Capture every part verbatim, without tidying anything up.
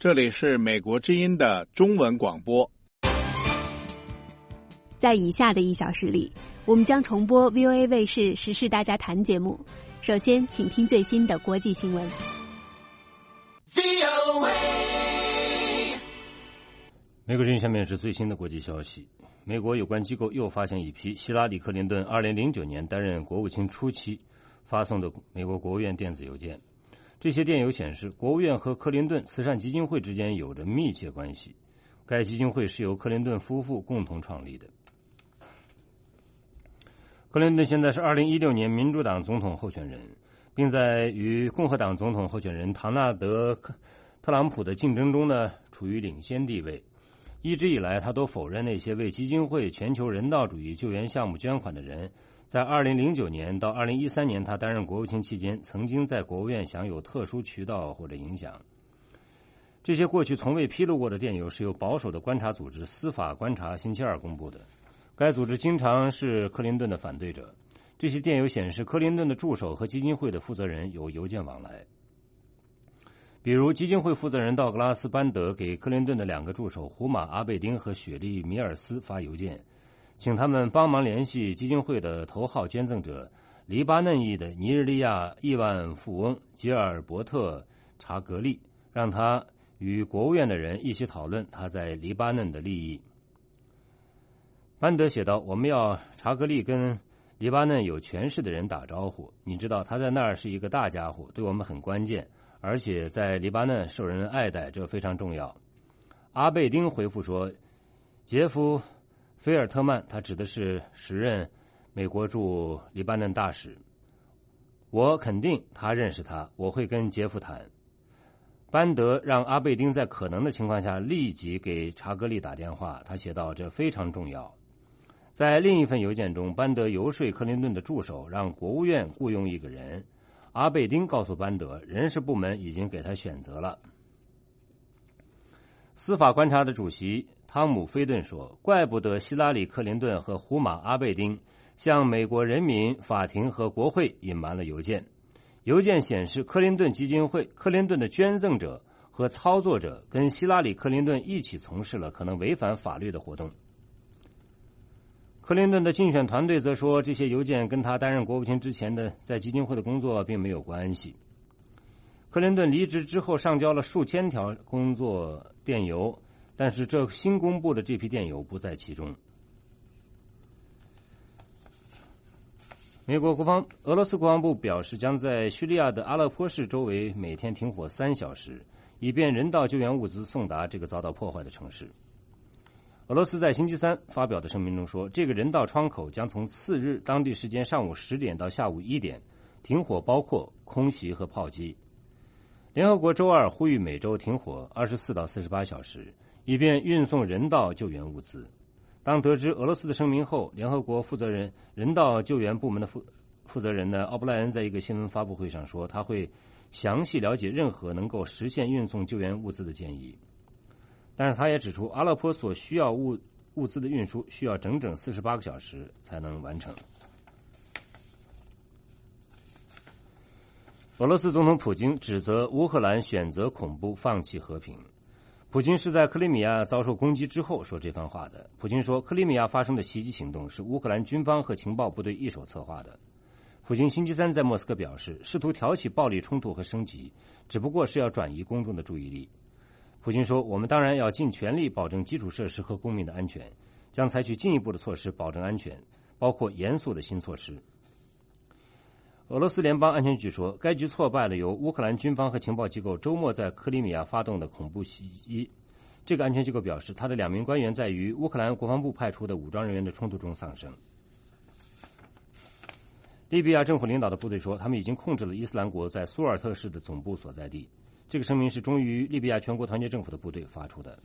这里是美国之音的中文广播。 在以下的一小时里，我们将重播 V O A 卫视时事大家谈节目。首先请听最新的国际新闻。 美国之音下面是最新的国际消息。美国有关机构又发现一批希拉里·克林顿二零零九年担任国务卿初期发送的美国国务院电子邮件。这些电邮显示，国务院和克林顿慈善基金会之间有着密切关系。该基金会是由克林顿夫妇共同创立的。克林顿现在是二零一六年民主党总统候选人，并在与共和党总统候选人唐纳德·特朗普的竞争中呢，处于领先地位。一直以来，他都否认那些为基金会全球人道主义救援项目捐款的人，在二零零九年到二零一三年他担任国务卿期间，曾经在国务院享有特殊渠道或者影响。这些过去从未披露过的电邮是由保守的观察组织司法观察星期二公布的。该组织经常是克林顿的反对者。这些电邮显示，克林顿的助手和基金会的负责人有邮件往来。比如，基金会负责人道格拉斯·班德给克林顿的两个助手胡马·阿贝丁和雪莉·米尔斯发邮件，请他们帮忙联系基金会的头号捐赠者黎巴嫩裔的尼日利亚亿万富翁吉尔伯特·查格利，让他与国务院的人一起讨论他在黎巴嫩的利益。班德写道：“我们要查格利跟黎巴嫩有权势的人打招呼，你知道他在那儿是一个大家伙，对我们很关键，而且在黎巴嫩受人爱戴，这非常重要。”阿贝丁回复说：“杰夫·菲尔特曼，他指的是时任美国驻黎巴嫩大使。我肯定他认识他，我会跟杰夫谈。”班德让阿贝丁在可能的情况下立即给查格利打电话，他写道：“这非常重要。”在另一份邮件中，班德游说克林顿的助手让国务院雇佣一个人。阿贝丁告诉班德，人事部门已经给他选择了。司法观察的主席汤姆·菲顿说：“怪不得希拉里·克林顿和胡马·阿贝丁向美国人民、法庭和国会隐瞒了邮件。邮件显示，克林顿基金会、克林顿的捐赠者和操作者跟希拉里·克林顿一起从事了可能违反法律的活动。”克林顿的竞选团队则说，这些邮件跟他担任国务卿之前的在基金会的工作并没有关系。克林顿离职之后上交了数千条工作电邮，但是这新公布的这批电邮不在其中。美国国防俄罗斯国防部表示，将在叙利亚的阿勒颇市周围每天停火三小时，以便人道救援物资送达这个遭到破坏的城市。俄罗斯在星期三发表的声明中说，这个人道窗口将从次日当地时间上午十点到下午一点停火，包括空袭和炮击。联合国周二呼吁每周停火二十四到四十八小时，以便运送人道救援物资。当得知俄罗斯的声明后，联合国负责人人道救援部门的负负责人呢奥布莱恩在一个新闻发布会上说，他会详细了解任何能够实现运送救援物资的建议。但是他也指出，阿勒颇所需要物物资的运输需要整整四十八个小时才能完成。俄罗斯总统普京指责乌克兰选择恐怖，放弃和平。普京是在克里米亚遭受攻击之后说这番话的。普京说，克里米亚发生的袭击行动是乌克兰军方和情报部队一手策划的。普京星期三在莫斯科表示，试图挑起暴力冲突和升级，只不过是要转移公众的注意力。普京说，我们当然要尽全力保证基础设施和公民的安全，将采取进一步的措施保证安全，包括严肃的新措施。俄罗斯联邦安全局说，该局挫败了由乌克兰军方和情报机构周末在克里米亚发动的恐怖袭击。这个安全机构表示，他的两名官员在与乌克兰国防部派出的武装人员的冲突中丧生。利比亚政府领导的部队说，他们已经控制了伊斯兰国在苏尔特市的总部所在地。这个声明是忠于利比亚全国团结政府的部队发出的。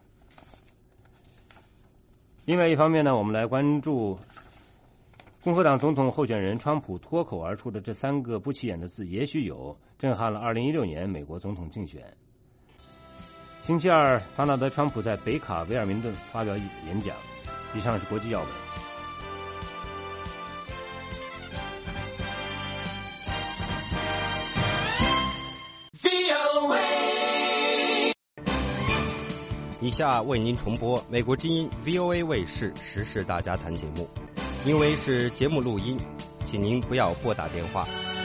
另外一方面呢，我们来关注共和党总统候选人川普脱口而出的这三个不起眼的字，也许有，震撼了二零一六年美国总统竞选。星期二，唐纳德·川普在北卡维尔明顿发表演讲。以上是国际要闻。 以下为您重播美国之音 V O A 卫视时事大家谈节目，因为是节目录音，请您不要拨打电话。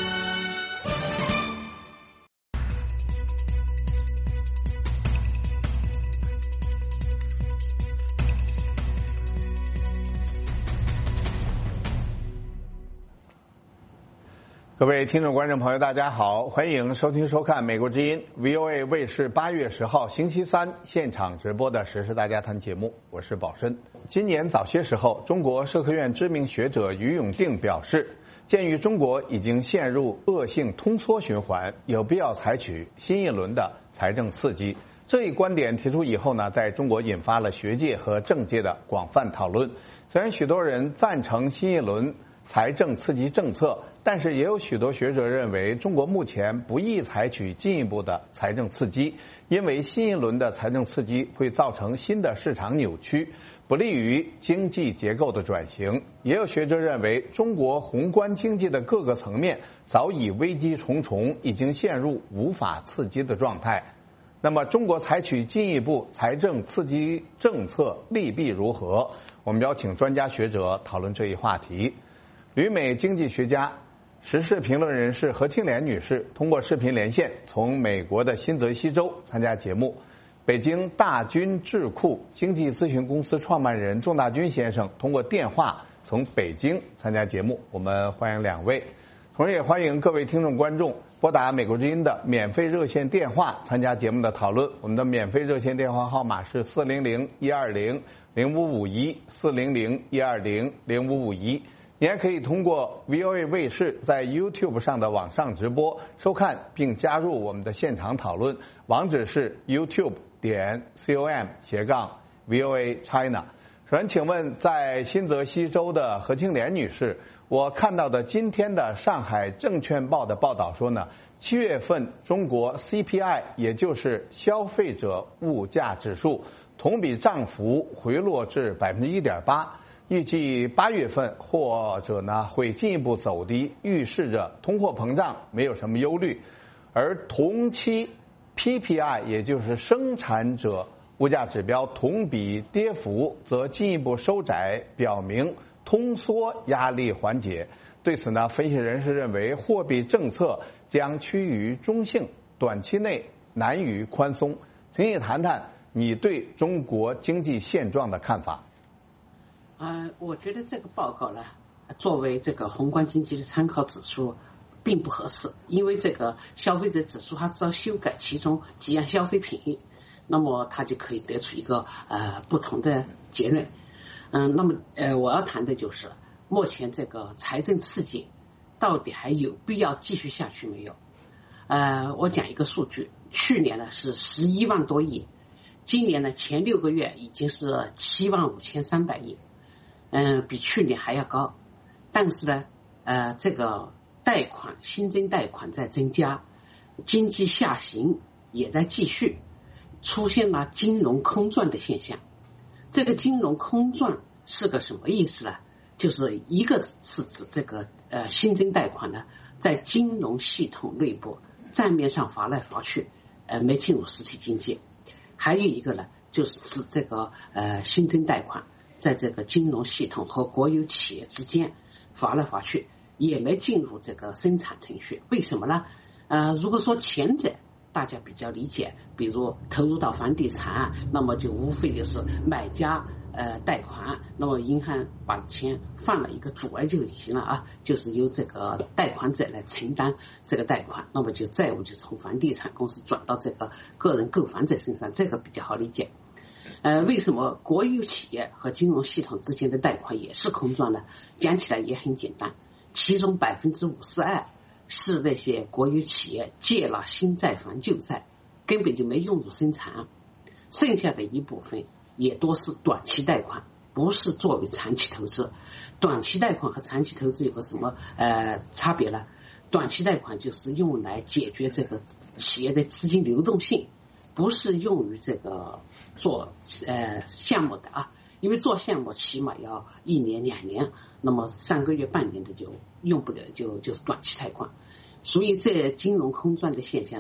各位听众观众朋友大家好，欢迎收听收看美国之音 V O A 卫视八月十号星期三现场直播的时事大家谈节目，我是宝申。今年早些时候，中国社科院知名学者于永定表示，鉴于中国已经陷入恶性通缩循环，有必要采取新一轮的财政刺激。这一观点提出以后呢，在中国引发了学界和政界的广泛讨论。虽然许多人赞成新一轮财政刺激政策，但是也有许多学者认为，中国目前不宜采取进一步的财政刺激，因为新一轮的财政刺激会造成新的市场扭曲，不利于经济结构的转型。也有学者认为，中国宏观经济的各个层面早已危机重重，已经陷入无法刺激的状态。那么，中国采取进一步财政刺激政策利弊如何？我们邀请专家学者讨论这一话题。旅美经济学家、时事评论人士何庆莲女士通过视频连线从美国的新泽西州参加节目。北京大军智库经济咨询公司创办人仲大军先生通过电话从北京参加节目。我们欢迎两位，同时也欢迎各位听众观众拨打美国之音的免费热线电话参加节目的讨论。我们的免费热线电话号码是四零零一二零零五五一四零零一二零零五五一。你还可以通过 V O A 卫视在 YouTube 上的网上直播收看并加入我们的现场讨论，网址是 YouTube 点 com 斜杠 V O A China。首先请问，在新泽西州的何庆莲女士，我看到的今天的上海证券报的报道说呢，七月份中国 C P I 也就是消费者物价指数同比涨幅回落至 百分之一点八。预计八月份或者呢会进一步走低，预示着通货膨胀没有什么忧虑。而同期 P P I 也就是生产者物价指标同比跌幅则进一步收窄，表明通缩压力缓解。对此呢，分析人士认为货币政策将趋于中性，短期内难于宽松。请你谈谈你对中国经济现状的看法。 呃，我觉得这个报告呢，作为这个宏观经济的参考指数，并不合适，因为这个消费者指数它只要修改其中几样消费品，那么它就可以得出一个呃不同的结论。嗯，那么呃我要谈的就是目前这个财政刺激到底还有必要继续下去没有？呃，我讲一个数据，去年呢是十一万多亿，今年呢前六个月已经是七万五千三百亿。嗯，比去年还要高，但是呢，呃，这个贷款新增贷款在增加，经济下行也在继续，出现了金融空转的现象。这个金融空转是个什么意思呢？就是一个是指这个呃新增贷款呢，在金融系统内部账面上划来划去，呃，没进入实体经济；还有一个呢，就是指这个呃新增贷款。在这个金融系统和国有企业之间划来划去，也没进入这个生产程序。为什么呢？呃，如果说前者大家比较理解，比如投入到房地产，那么就无非就是买家呃贷款，那么银行把钱放了一个主额就行了啊，就是由这个贷款者来承担这个贷款，那么就债务就从房地产公司转到这个个人购房者身上，这个比较好理解。呃，为什么国有企业和金融系统之间的贷款也是空转呢？讲起来也很简单，其中百分之五十二是那些国有企业借了新债还旧债，根本就没用入生产，剩下的一部分也多是短期贷款，不是作为长期投资。短期贷款和长期投资有个什么呃差别呢？短期贷款就是用来解决这个企业的资金流动性，不是用于这个做呃项目的啊，因为做项目起码要一年两年，那么三个月半年的就用不了，就就是短期贷款。所以这金融空转的现象呢，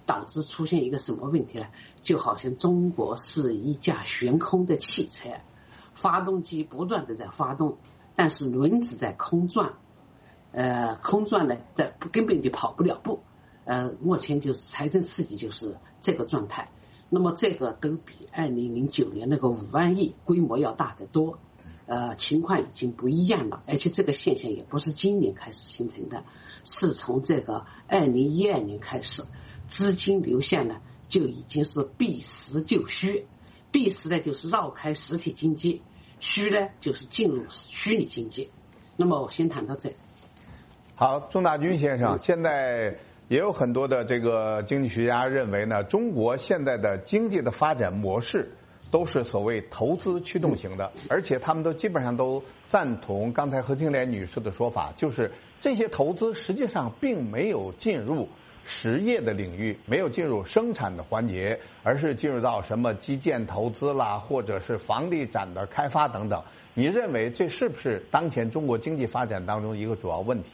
导致出现一个什么问题呢？就好像中国是一架悬空的汽车，发动机不断的在发动，但是轮子在空转，呃，空转呢，在根本就跑不了步。呃，目前就是财政刺激就是这个状态。那么这个都比二零零九年那个五万亿规模要大得多，呃，情况已经不一样了。而且这个现象也不是今年开始形成的，是从这个二零一二年开始，资金流向呢就已经是避实就虚，避实呢就是绕开实体经济，虚呢就是进入虚拟经济。那么我先谈到这。 好，钟大军先生，现在也有很多的这个经济学家认为呢，中国现在的经济的发展模式都是所谓投资驱动型的，而且他们都基本上都赞同刚才何青莲女士的说法，就是这些投资实际上并没有进入实业的领域，没有进入生产的环节，而是进入到什么基建投资啦，或者是房地产的开发等等。你认为这是不是当前中国经济发展当中一个主要问题？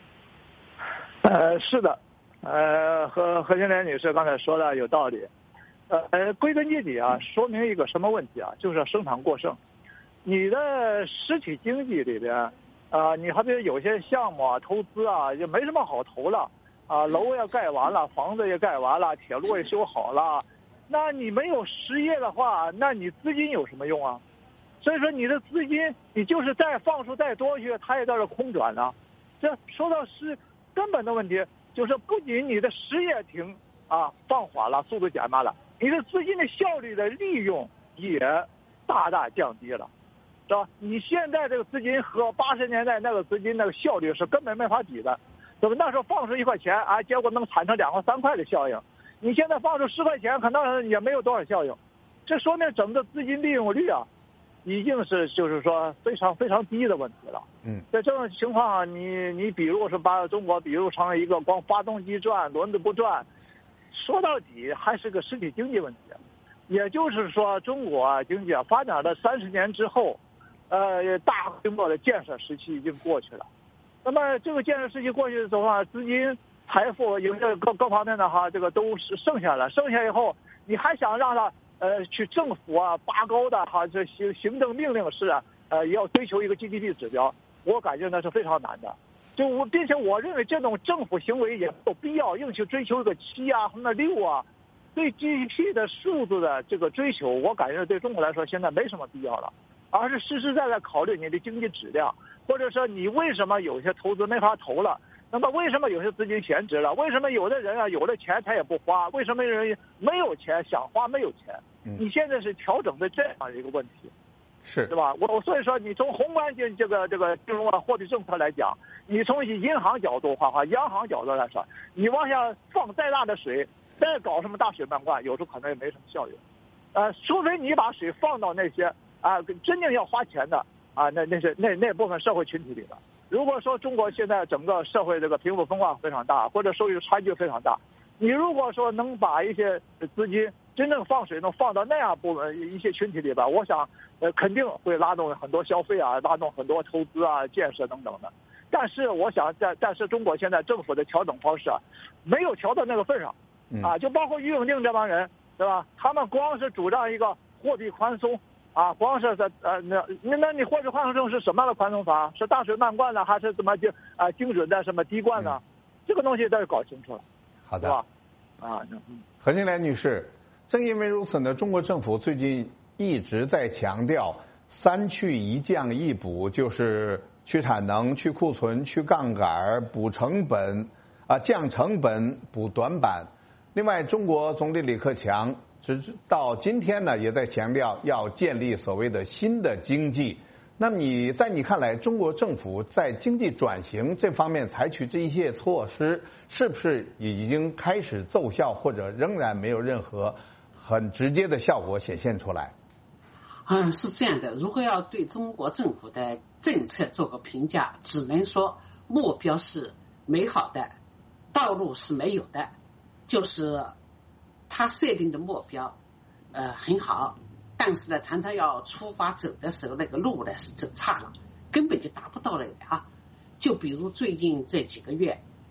呃，是的，呃，和何青莲女士刚才说的有道理。呃，归根结底啊，说明一个什么问题啊？就是生产过剩。你的实体经济里边，啊、呃，你好比有些项目啊、投资啊，就没什么好投了啊，楼也盖完了，房子也盖完了，铁路也修好了。那你没有实业的话，那你资金有什么用啊？所以说，你的资金，你就是再放出再多去，它也在这空转呢。这说到是根本的问题，就是不仅你的实业停啊放缓了，速度减慢了。你的资金的效率的利用也大大降低了，是吧？你现在这个资金和八十年代那个资金那个效率是根本没法比的。怎么那时候放出一块钱啊，结果能产生两块三块的效应？你现在放出十块钱，可能也没有多少效应。这说明整个资金利用率啊，已经是就是说非常非常低的问题了。 嗯， 在这种情况，你你比如是把中国比如成了一个光发动机转，轮子不转。说到底还是个实体经济问题，也就是说，中国经济啊发展了三十年之后，呃，大规模的建设时期已经过去了。那么这个建设时期过去的话，资金、财富、有些各各方面的哈，这个都是剩下了。剩下以后，你还想让它呃去政府啊拔高的哈，这行行政命令式啊，呃要追求一个 G D P 指标，我感觉那是非常难的。就我，并且我认为这种政府行为也没有必要硬去追求一个七啊或者六啊，对 G D P 的数字的这个追求，我感觉对中国来说现在没什么必要了，而是实实在在考虑你的经济质量，或者说你为什么有些投资没法投了，那么为什么有些资金闲置了，为什么有的人啊有了钱他也不花，为什么人没有钱想花没有钱？你现在是调整的这样一个问题。 是， 对吧？我所以说，你从宏观经这个这个金融啊货币政策来讲，你从银行角度哈哈，央行角度来说，你往下放再大的水，再搞什么大水漫灌，有时候可能也没什么效用。呃，除非你把水放到那些啊真正要花钱的啊那那些那那部分社会群体里了。如果说中国现在整个社会这个贫富分化非常大，或者收入差距非常大，你如果说能把一些资金真正放水能放到那样部分一些群体里边，我想呃肯定会拉动很多消费啊，拉动很多投资啊、建设等等的。但是我想在但是中国现在政府的调整方式啊，没有调到那个份上啊，就包括于永定这帮人，对吧？他们光是主张一个货币宽松啊，光是在呃那那那你货币宽松是什么样的宽松法？是大水漫灌呢，还是怎么就啊精准的什么滴灌呢？嗯、这个东西都要搞清楚了。 好的， 是吧？啊，嗯， 何青莲女士。正因为如此呢，中国政府最近一直在强调三去一降一补，就是去产能、去库存、去杠杆、补成本啊，降成本、补短板。另外，中国总理李克强直到今天呢，也在强调要建立所谓的新的经济。那么你在你看来，中国政府在经济转型这方面采取这一些措施，是不是已经开始奏效，或者仍然没有任何很直接的效果显现出来？ 嗯，是这样的。如果要对中国政府的政策做个评价，只能说目标是美好的，道路是没有的。就是他设定的目标，呃，很好。但是呢，常常要出发走的时候，那个路呢是走差了，根本就达不到那个啊。就比如最近这几个月，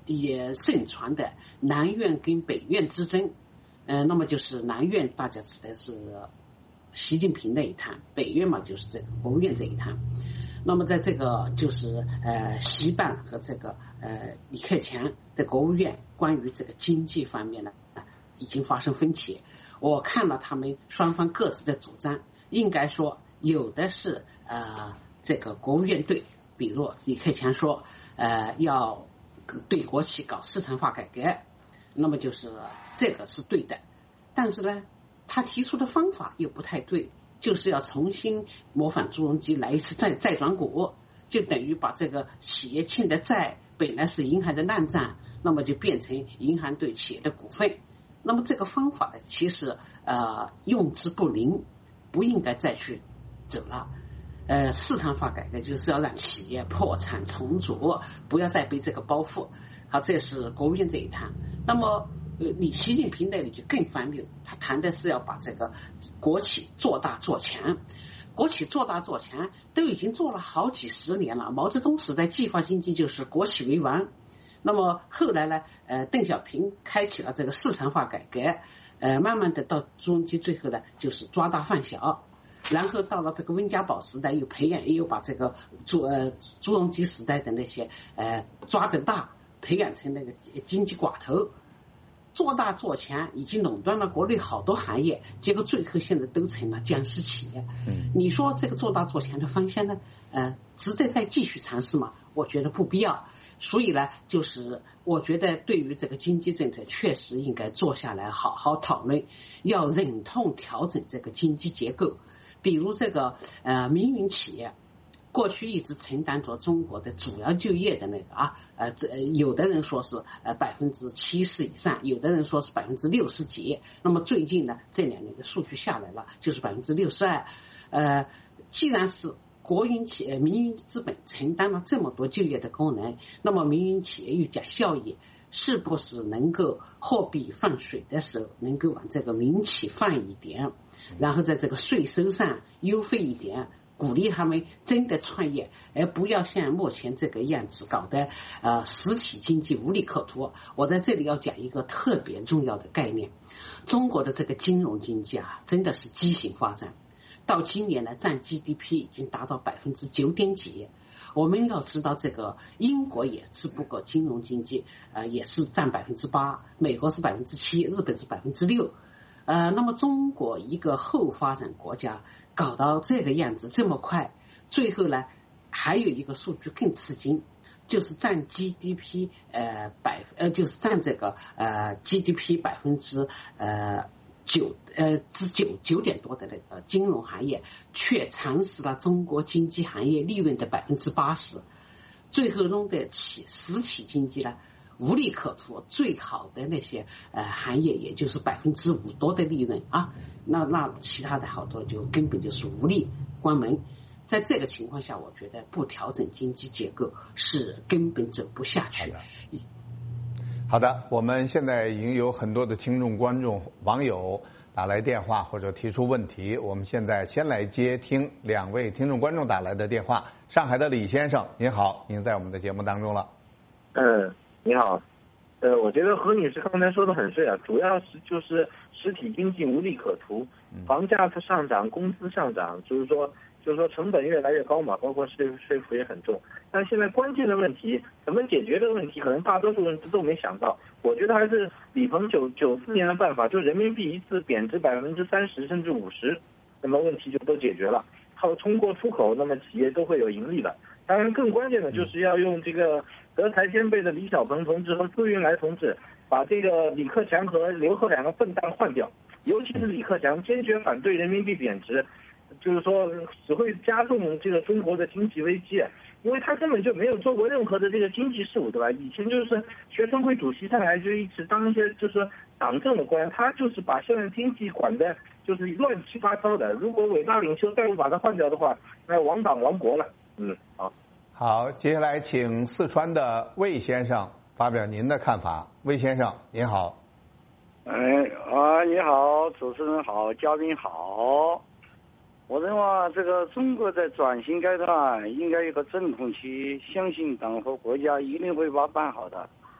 也盛传的南院跟北院之争。呃，那么就是南院大家指的是习近平那一摊，北院嘛就是这个国务院这一摊。那么在这个就是呃习办和这个呃李克强的国务院关于这个经济方面呢，已经发生分歧。我看了他们双方各自的主张，应该说有的是呃这个国务院对，比如李克强说呃要对国企搞市场化改革，那么就是这个是对的，但是呢他提出的方法又不太对，就是要重新模仿朱镕基来一次债债转股，就等于把这个企业欠的债本来是银行的烂账，那么就变成银行对企业的股份。那么这个方法呢，其实呃用之不灵，不应该再去走了。呃，市场化改革就是要让企业破产重组，不要再被这个包袱。好，这是国务院这一摊。那么呃，你习近平那里就更方便，他谈的是要把这个国企做大做强。国企做大做强都已经做了好几十年了，毛泽东时代计划经济就是国企为王。那么后来呢，呃，邓小平开启了这个市场化改革，呃，慢慢的到朱镕基最后呢就是抓大放小，然后到了这个温家宝时代又培养，又把这个朱呃朱镕基时代的那些呃抓得大，培养成那个经济寡头。做大做强已经垄断了国内好多行业，结果最后现在都成了僵尸企业。嗯，你说这个做大做强的方向呢，呃，值得再继续尝试吗？我觉得不必要。所以呢，就是我觉得对于这个经济政策，确实应该坐下来好好讨论，要忍痛调整这个经济结构。比如这个呃民营企业，过去一直承担着中国的主要就业的那个啊，呃，这有的人说是呃百分之七十以上，有的人说是百分之六十几。那么最近呢，这两年的数据下来了，就是百分之六十二。呃，既然是国营企业、民营资本承担了这么多就业的功能，那么民营企业又讲效益，是不是能够货币放水的时候，能够往这个民企放一点，然后在这个税收上优惠一点，鼓励他们真的创业，而不要像目前这个样子搞得呃实体经济无利可图。我在这里要讲一个特别重要的概念，中国的这个金融经济啊，真的是畸形发展。到今年呢，占 G D P 已经达到百分之九点几。我们要知道，这个英国也只不过金融经济，呃，也是占百分之八，美国是百分之七，日本是百分之六。呃，那么中国一个后发展国家搞到这个样子这么快，最后呢，还有一个数据更吃惊，就是占 G D P 呃百呃就是占这个呃 G D P 百分之呃。九呃之九九点多的那个金融行业，却蚕食了中国经济行业利润的百分之八十，最后弄得起实体经济呢无利可图，最好的那些呃行业也就是百分之五多的利润啊，那那其他的好多就根本就是无力关门。在这个情况下，我觉得不调整经济结构是根本走不下去。 好的，我们现在已经有很多的听众、观众、网友打来电话或者提出问题。我们现在先来接听两位听众、观众打来的电话。上海的李先生，您好，您在我们的节目当中了。 嗯，你好。呃，我觉得何女士刚才说的很对啊，主要是就是实体经济无利可图，房价它上涨，工资上涨，就是说。就是说成本越来越高嘛，包括税税负也很重。但现在关键的问题，怎么解决的问题，可能大多数人都没想到。我觉得还是李鹏九九四年的办法，就人民币一次贬值百分之三十甚至五十，那么问题就都解决了。靠通过出口，那么企业都会有盈利的。当然，更关键的就是要用这个德才兼备的李小鹏同志和朱云来同志，把这个李克强和刘鹤两个笨蛋换掉。尤其是李克强坚决反对人民币贬值。就是说只会加重这个中国的经济危机，因为他根本就没有做过任何的这个经济事务，对吧？以前就是学生会主席上来就一直当一些就是党政的官，他就是把现在经济管的就是乱七八糟的。如果伟大领袖再不把他换掉的话，那亡党亡国了。嗯，好。 好，接下来请四川的魏先生发表您的看法。魏先生，您好。 哎啊，你好，主持人好，嘉宾好。我认为这个中国在转型阶段应该有个阵痛期，相信党和国家一定会把办好的。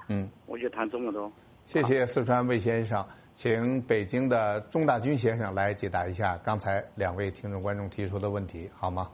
嗯，我就谈这么多。 谢谢四川魏先生，请北京的钟大军先生来解答一下刚才两位听众观众提出的问题，好吗？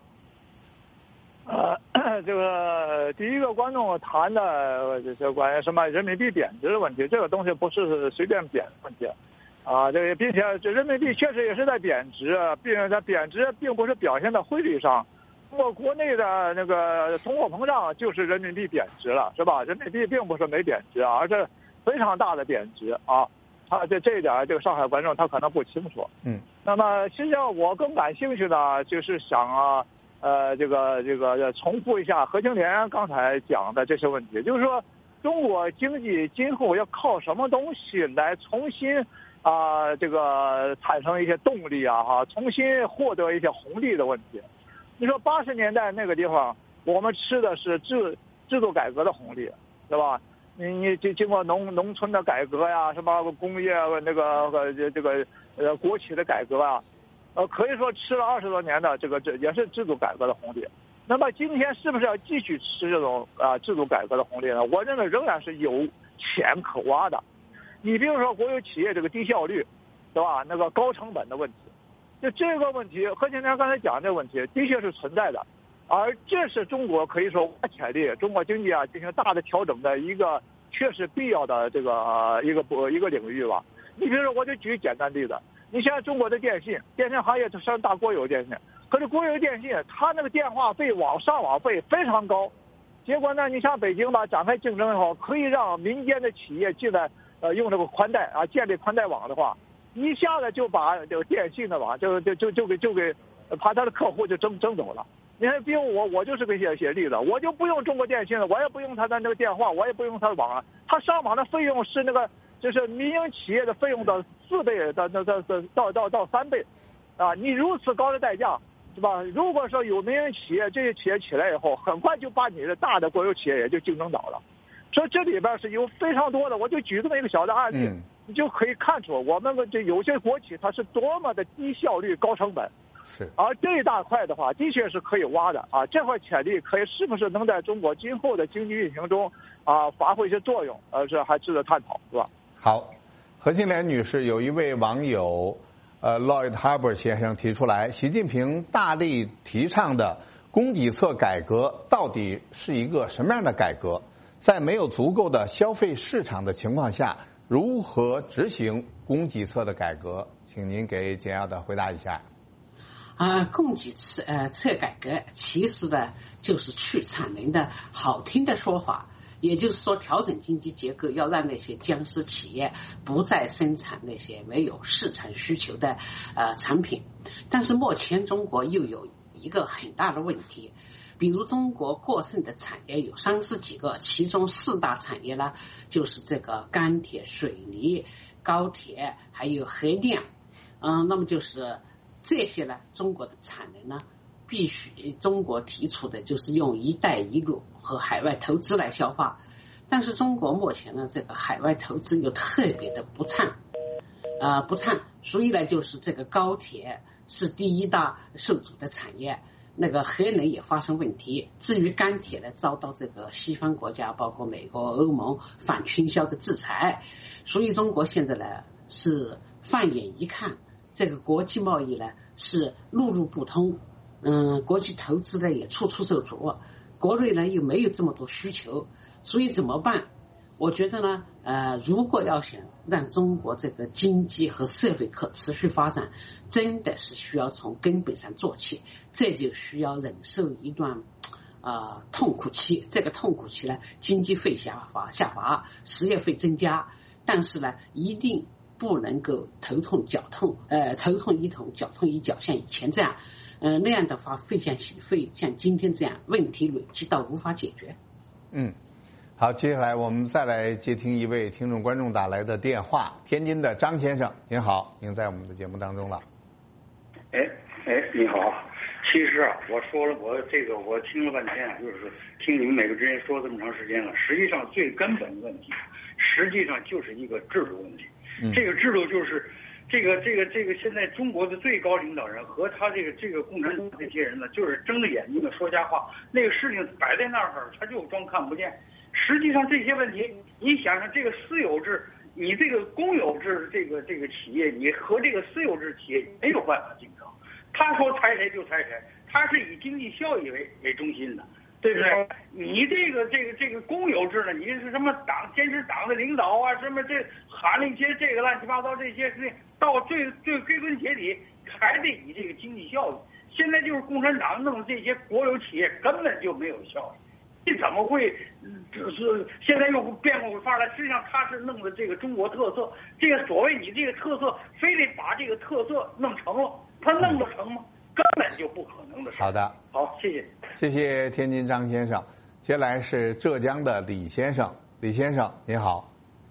呃，这个第一个观众谈的就是关于什么人民币贬值的问题，这个东西不是随便贬的问题。啊，这个并且这人民币确实也是在贬值，并且它贬值并不是表现在汇率上。我国内的那个通货膨胀就是人民币贬值了，是吧？人民币并不是没贬值，而是非常大的贬值啊。他这这一点，这个上海观众他可能不清楚。 嗯。 那么，实际上我更感兴趣的，就是想啊，呃，这个这个重复一下何庆莲刚才讲的这些问题，就是说，中国经济今后要靠什么东西来重新啊、呃，这个产生一些动力啊，哈，重新获得一些红利的问题。你说八十年代那个地方，我们吃的是制制度改革的红利，对吧？你你经经过农农村的改革呀，什么工业那个呃这个呃国企的改革啊，呃可以说吃了二十多年的这个这也是制度改革的红利。那么今天是不是要继续吃这种啊、呃、制度改革的红利呢？我认为仍然是有钱可挖的。你比如说国有企业这个低效率，对吧？那个高成本的问题。就这个问题，何庆天刚才讲这个问题，的确是存在的，而这是中国可以说挖潜力，中国经济啊进行大的调整的一个确实必要的这个、呃、一个一个领域吧。你比如说，我就举简单例子，你现在中国的电信，电信行业就上大国有电信，可是国有电信它那个电话费、网上网费非常高，结果呢，你像北京吧，展开竞争以后，可以让民间的企业进来，呃，用这个宽带啊，建立宽带网的话。一下子就把这个电信的网就就就就给就给把他的客户就争争走了。你看，比如我我就是个写写例子，我就不用中国电信了，我也不用他的那个电话，我也不用他的网了，他上网的费用是那个就是民营企业的费用的四倍到到到到到到三倍，啊，你如此高的代价，是吧？如果说有民营企业这些企业起来以后，很快就把你的大的国有企业也就竞争倒了。所以这里边是有非常多的，我就举这么一个小的案例。嗯，你就可以看出我们这有些国企它是多么的低效率、高成本， 是。 而这一大块的话，的确是可以挖的啊，这块潜力可以是不是能在中国今后的经济运行中啊发挥一些作用？呃，这还值得探讨，是吧？ 好，何庆莲女士，有一位网友呃 Lloyd Harbour 先生提出来，习近平大力提倡的供给侧改革到底是一个什么样的改革？在没有足够的消费市场的情况下，如何执行供给侧的改革？请您给简要的回答一下。 啊，供给侧呃侧改革其实呢就是去产能的好听的说法，也就是说调整经济结构，要让那些僵尸企业不再生产那些没有市场需求的呃产品。但是目前中国又有一个很大的问题。比如中国过剩的产业有三十几个，其中四大产业呢，就是这个钢铁、水泥、高铁还有核电。嗯，那么就是这些呢，中国的产能呢，必须中国提出的就是用一带一路和海外投资来消化。但是中国目前呢，这个海外投资又特别的不畅，呃不畅，所以呢，就是这个高铁是第一大受阻的产业。那个核能也发生问题，至于钢铁呢，遭到这个西方国家包括美国、欧盟反倾销的制裁，所以中国现在呢是放眼一看，这个国际贸易呢是路路不通，嗯，国际投资呢也处处受阻，国内呢又没有这么多需求，所以怎么办？我觉得呢，呃，如果要想让中国这个经济和社会可持续发展，真的是需要从根本上做起，这就需要忍受一段啊、呃、痛苦期。这个痛苦期呢，经济费下滑下滑，失业费增加，但是呢，一定不能够头痛脚痛，呃，头痛医头，脚痛医脚，像以前这样，呃，那样的话，会像会像今天这样，问题累积到无法解决。 嗯。好，接下来我们再来接听一位听众观众打来的电话，天津的张先生，您好，您在我们的节目当中了。 哎哎，你好，其实啊，我说了，我这个我听了半天啊，就是听你们每个之人说这么长时间了，实际上最根本的问题，实际上就是一个制度问题。嗯、这个制度就是这个这个这个现在中国的最高领导人和他这个这个共产党这些人呢，就是睁着眼睛的说瞎话，那个事情摆在那儿，他就装看不见。 实际上这些问题，你想想这个私有制，你这个公有制这个这个企业，你和这个私有制企业没有办法竞争。他说裁谁就裁谁，他是以经济效益为为中心的，对不对？你这个这个这个公有制呢，你是什么党坚持党的领导啊，什么这喊了一些这个乱七八糟这些事情，到最最归根结底还得以这个经济效益。现在就是共产党弄这些国有企业根本就没有效益。你怎么会，就是现在又变过法来？实际上他是弄的这个中国特色，这个所谓你这个特色，非得把这个特色弄成了，他弄得成吗？根本就不可能的事。 好的， 好，谢谢， 谢谢天津张先生。接下来是浙江的李先生，李先生您好。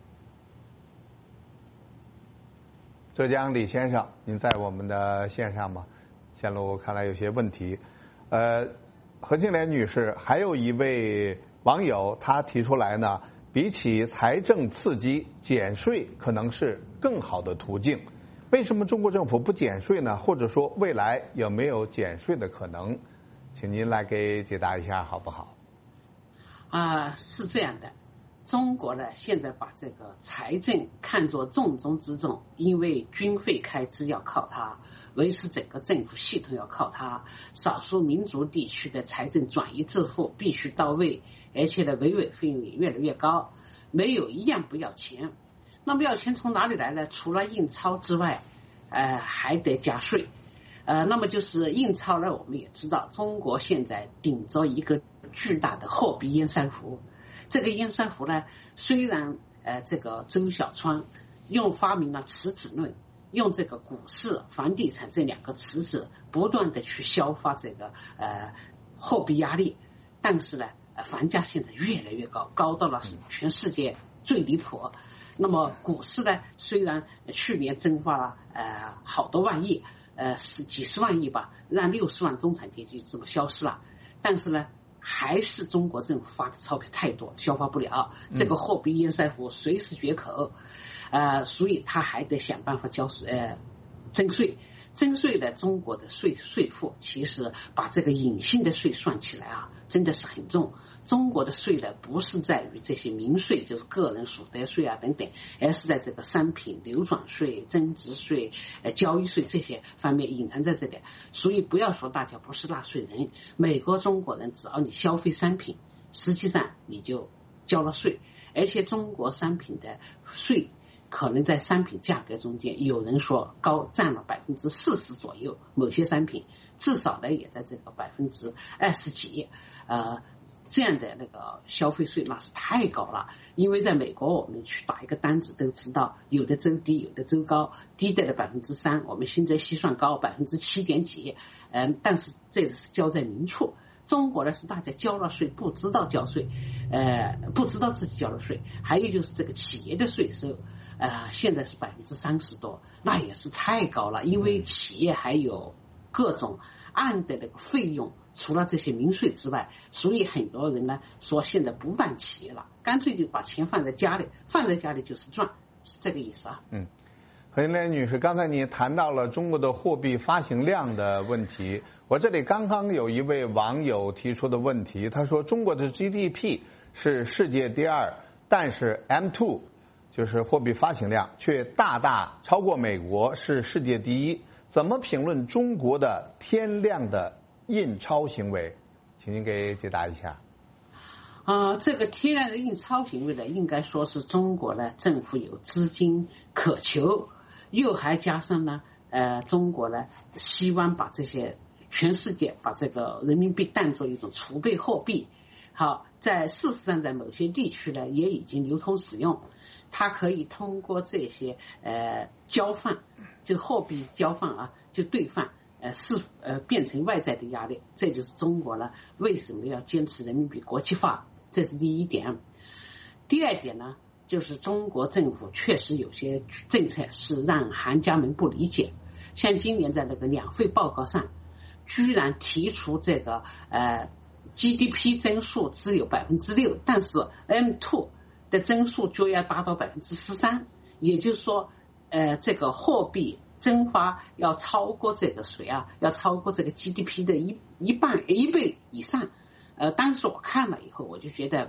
浙江李先生，您在我们的线上吗？线路看来有些问题，呃。何庆莲女士，还有一位网友，他提出来呢，比起财政刺激，减税可能是更好的途径。为什么中国政府不减税呢？或者说未来有没有减税的可能？请您来给解答一下，好不好？ 啊，是这样的，中国呢现在把这个财政看作重中之重，因为军费开支要靠它。维持整个政府系统要靠它，少数民族地区的财政转移支付必须到位，而且呢，维稳费用也越来越高，没有一样不要钱。那么要钱从哪里来呢？除了印钞之外，呃，还得加税。呃，那么就是印钞呢，我们也知道，中国现在顶着一个巨大的货币燕山湖。这个燕山湖呢，虽然呃，这个周小川用发明了池子论。用这个股市、房地产这两个池子不断的去消化这个呃货币压力，但是呢，房价现在越来越高，高到了全世界最离谱。那么股市呢，虽然去年蒸发了呃好多万亿，呃是几十万亿吧，让六十万中产阶级这么消失了，但是呢，还是中国政府发的钞票太多，消化不了，这个货币燕山湖随时决口。呃，所以他还得想办法交税，呃，征税，征税的中国的税税负，其实把这个隐性的税算起来啊，真的是很重。中国的税呢，不是在于这些民税，就是个人所得税啊等等，而是在这个商品流转税、增值税、呃交易税这些方面隐藏在这里。所以不要说大家不是纳税人，每个中国人只要你消费商品，实际上你就交了税，而且中国商品的税。可能在商品价格中间，有人说高占了百分之四十左右，某些商品至少呢也在这个百分之二十几，呃，这样的那个消费税那是太高了。因为在美国，我们去打一个单子都知道，有的州低，有的州高，低的了百分之三，我们新泽西算高百分之七点几，嗯，但是这是交在明处。中国呢是大家交了税不知道交税，呃，不知道自己交了税，还有就是这个企业的税收。呃，现在是百分之三十多，那也是太高了。因为企业还有各种按的那个费用，除了这些民税之外，所以很多人呢说现在不办企业了，干脆就把钱放在家里，放在家里就是赚，是这个意思啊。 嗯，何金莲女士，刚才你谈到了中国的货币发行量的问题，我这里刚刚有一位网友提出的问题，他说中国的 G D P 是世界第二，但是 M 二。就是货币发行量却大大超过美国，是世界第一。怎么评论中国的天量的印钞行为？请您给解答一下。 啊、呃，这个天量的印钞行为呢，应该说是中国呢政府有资金渴求，又还加上呢，呃，中国呢希望把这些全世界把这个人民币当作一种储备货币。好，在事实上在某些地区呢也已经流通使用。它可以通过这些呃交换，就货币交换啊，就兑换，呃是呃变成外在的压力，这就是中国呢为什么要坚持人民币国际化，这是第一点。第二点呢，就是中国政府确实有些政策是让行家们不理解，像今年在那个两会报告上，居然提出这个呃 G D P 增速只有百分之六，但是 M 二的增速就要达到百分之十三，也就是说，呃，这个货币蒸发要超过这个谁啊？要超过这个 G D P 的一一半一倍以上。呃，当时我看了以后，我就觉得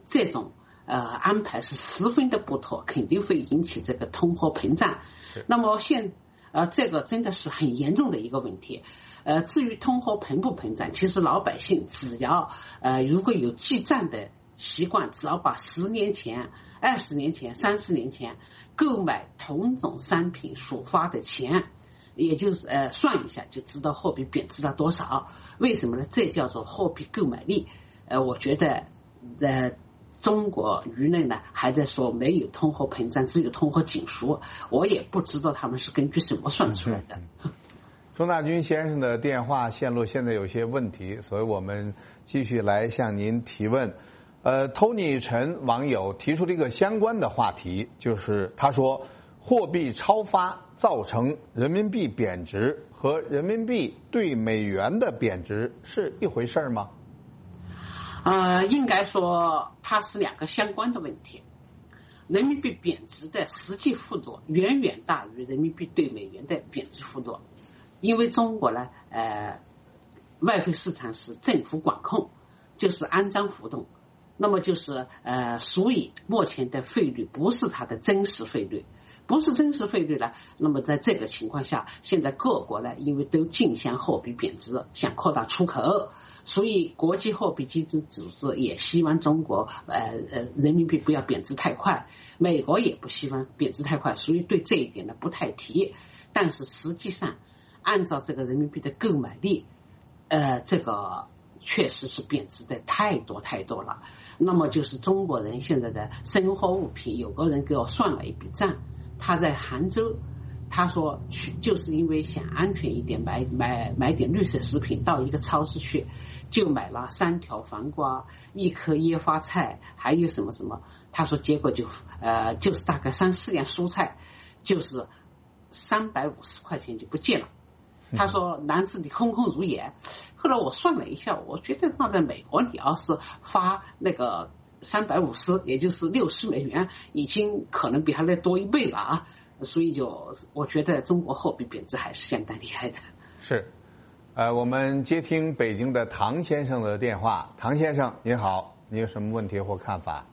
这种呃安排是十分的不妥，肯定会引起这个通货膨胀。那么现呃这个真的是很严重的一个问题。呃，至于通货膨不膨胀，其实老百姓只要呃如果有记账的习惯，只要把十年前、二十年前、三十年前购买同种商品所花的钱，也就是呃算一下，就知道货币贬值了多少。为什么呢？这叫做货币购买力。呃，我觉得呃中国舆论呢还在说没有通货膨胀，只有通货紧缩。我也不知道他们是根据什么算出来的。 钟大军先生的电话线路现在有些问题，所以我们继续来向您提问。呃 ，Tony 陈网友提出了一个相关的话题，就是他说，货币超发造成人民币贬值和人民币对美元的贬值是一回事吗？ 呃，应该说它是两个相关的问题。人民币贬值的实际幅度远远大于人民币对美元的贬值幅度，因为中国呢，呃，外汇市场是政府管控，就是安张浮动。那么就是呃，所以目前的汇率不是它的真实汇率，不是真实汇率呢。那么在这个情况下，现在各国呢，因为都竞相货币贬值，想扩大出口，所以国际货币基金组织也希望中国呃呃人民币不要贬值太快，美国也不希望贬值太快，所以对这一点呢不太提。但是实际上，按照这个人民币的购买力，呃，这个确实是贬值的太多太多了。那么就是中国人现在的生活物品，有个人给我算了一笔账，他在杭州，他说去就是因为想安全一点，买买买点绿色食品，到一个超市去，就买了三条黄瓜，一颗椰花菜，还有什么什么。他说结果就呃就是大概三四样蔬菜，就是三百五十块钱就不见了。他说篮子里空空如也。后来我算了一下，我觉得放在美国，你要是发那个三百五十，也就是六十美元，已经可能比他那多一倍了啊。所以就我觉得中国货币贬值还是相当厉害的。 是，呃，我们接听北京的唐先生的电话。唐先生您好，你有什么问题或看法？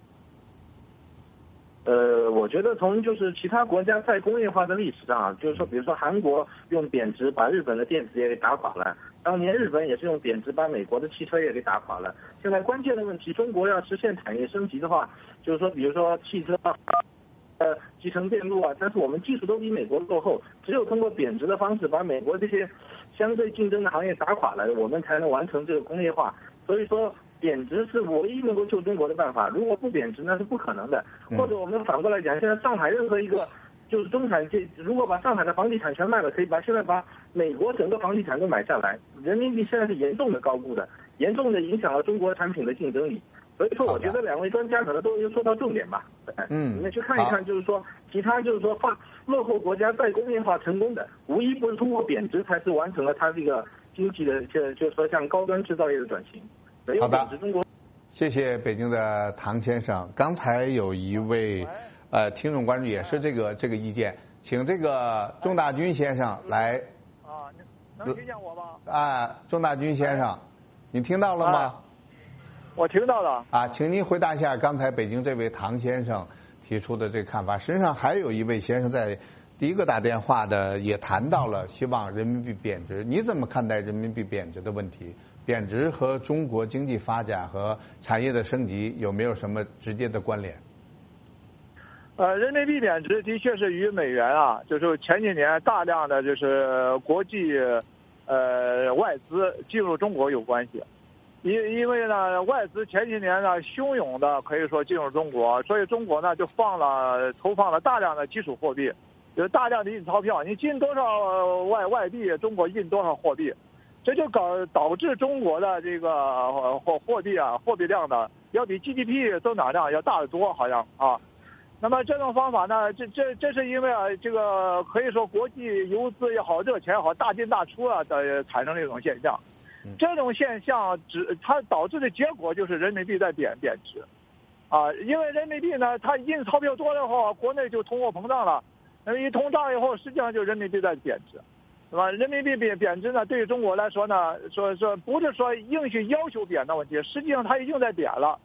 呃，我觉得从就是其他国家再工业化的历史上啊，就是说，比如说韩国用贬值把日本的电子业给打垮了，当年日本也是用贬值把美国的汽车业给打垮了。现在关键的问题，中国要实现产业升级的话，就是说，比如说汽车啊，呃，集成电路啊，但是我们技术都比美国落后，只有通过贬值的方式把美国这些相对竞争的行业打垮了，我们才能完成这个工业化。所以说，贬值是唯一能够救中国的办法，如果不贬值那是不可能的。或者我们反过来讲，现在上海任何一个就是中产阶，如果把上海的房地产全卖了，可以把现在把美国整个房地产都买下来。人民币现在是严重的高估的，严重的影响了中国产品的竞争力。所以说，我觉得两位专家可能都有说到重点吧。嗯，你们去看一看，就是说其他就是说发落后国家再工业化成功的，无一不是通过贬值才是完成了它这个经济的，就就是说像高端制造业的转型。 好的，谢谢北京的唐先生。刚才有一位呃听众关注也是这个这个意见，请这个钟大军先生来。 啊，能听见我吗？ 啊，钟大军先生，你听到了吗？ 啊、我听到了。 啊，请您回答一下刚才北京这位唐先生提出的这个看法。实际上还有一位先生在第一个打电话的也谈到了希望人民币贬值，你怎么看待人民币贬值的问题？贬值和中国经济发展和产业的升级有没有什么直接的关联？ 呃，人民币贬值的确是与美元啊，就是前几年大量的就是国际呃外资进入中国有关系。因因为呢，外资前几年呢汹涌的可以说进入中国，所以中国呢就放了投放了大量的基础货币，就是大量的印钞票，你进多少外外币，中国印多少货币。这就搞导致中国的这个货货币啊，货币量呢要比 G D P 增长量要大得多，好像啊。那么这种方法呢，这这这是因为啊，这个可以说国际游资也好，热钱也好，大进大出啊的产生这种现象。这种现象只它导致的结果就是人民币在贬贬值，啊，因为人民币呢它印钞票多了后，国内就通货膨胀了，那么一通胀以后，实际上就人民币在贬值。是吧？人民币贬贬值呢，对于中国来说呢，说说不是说硬去要求贬的问题，实际上它已经在贬了。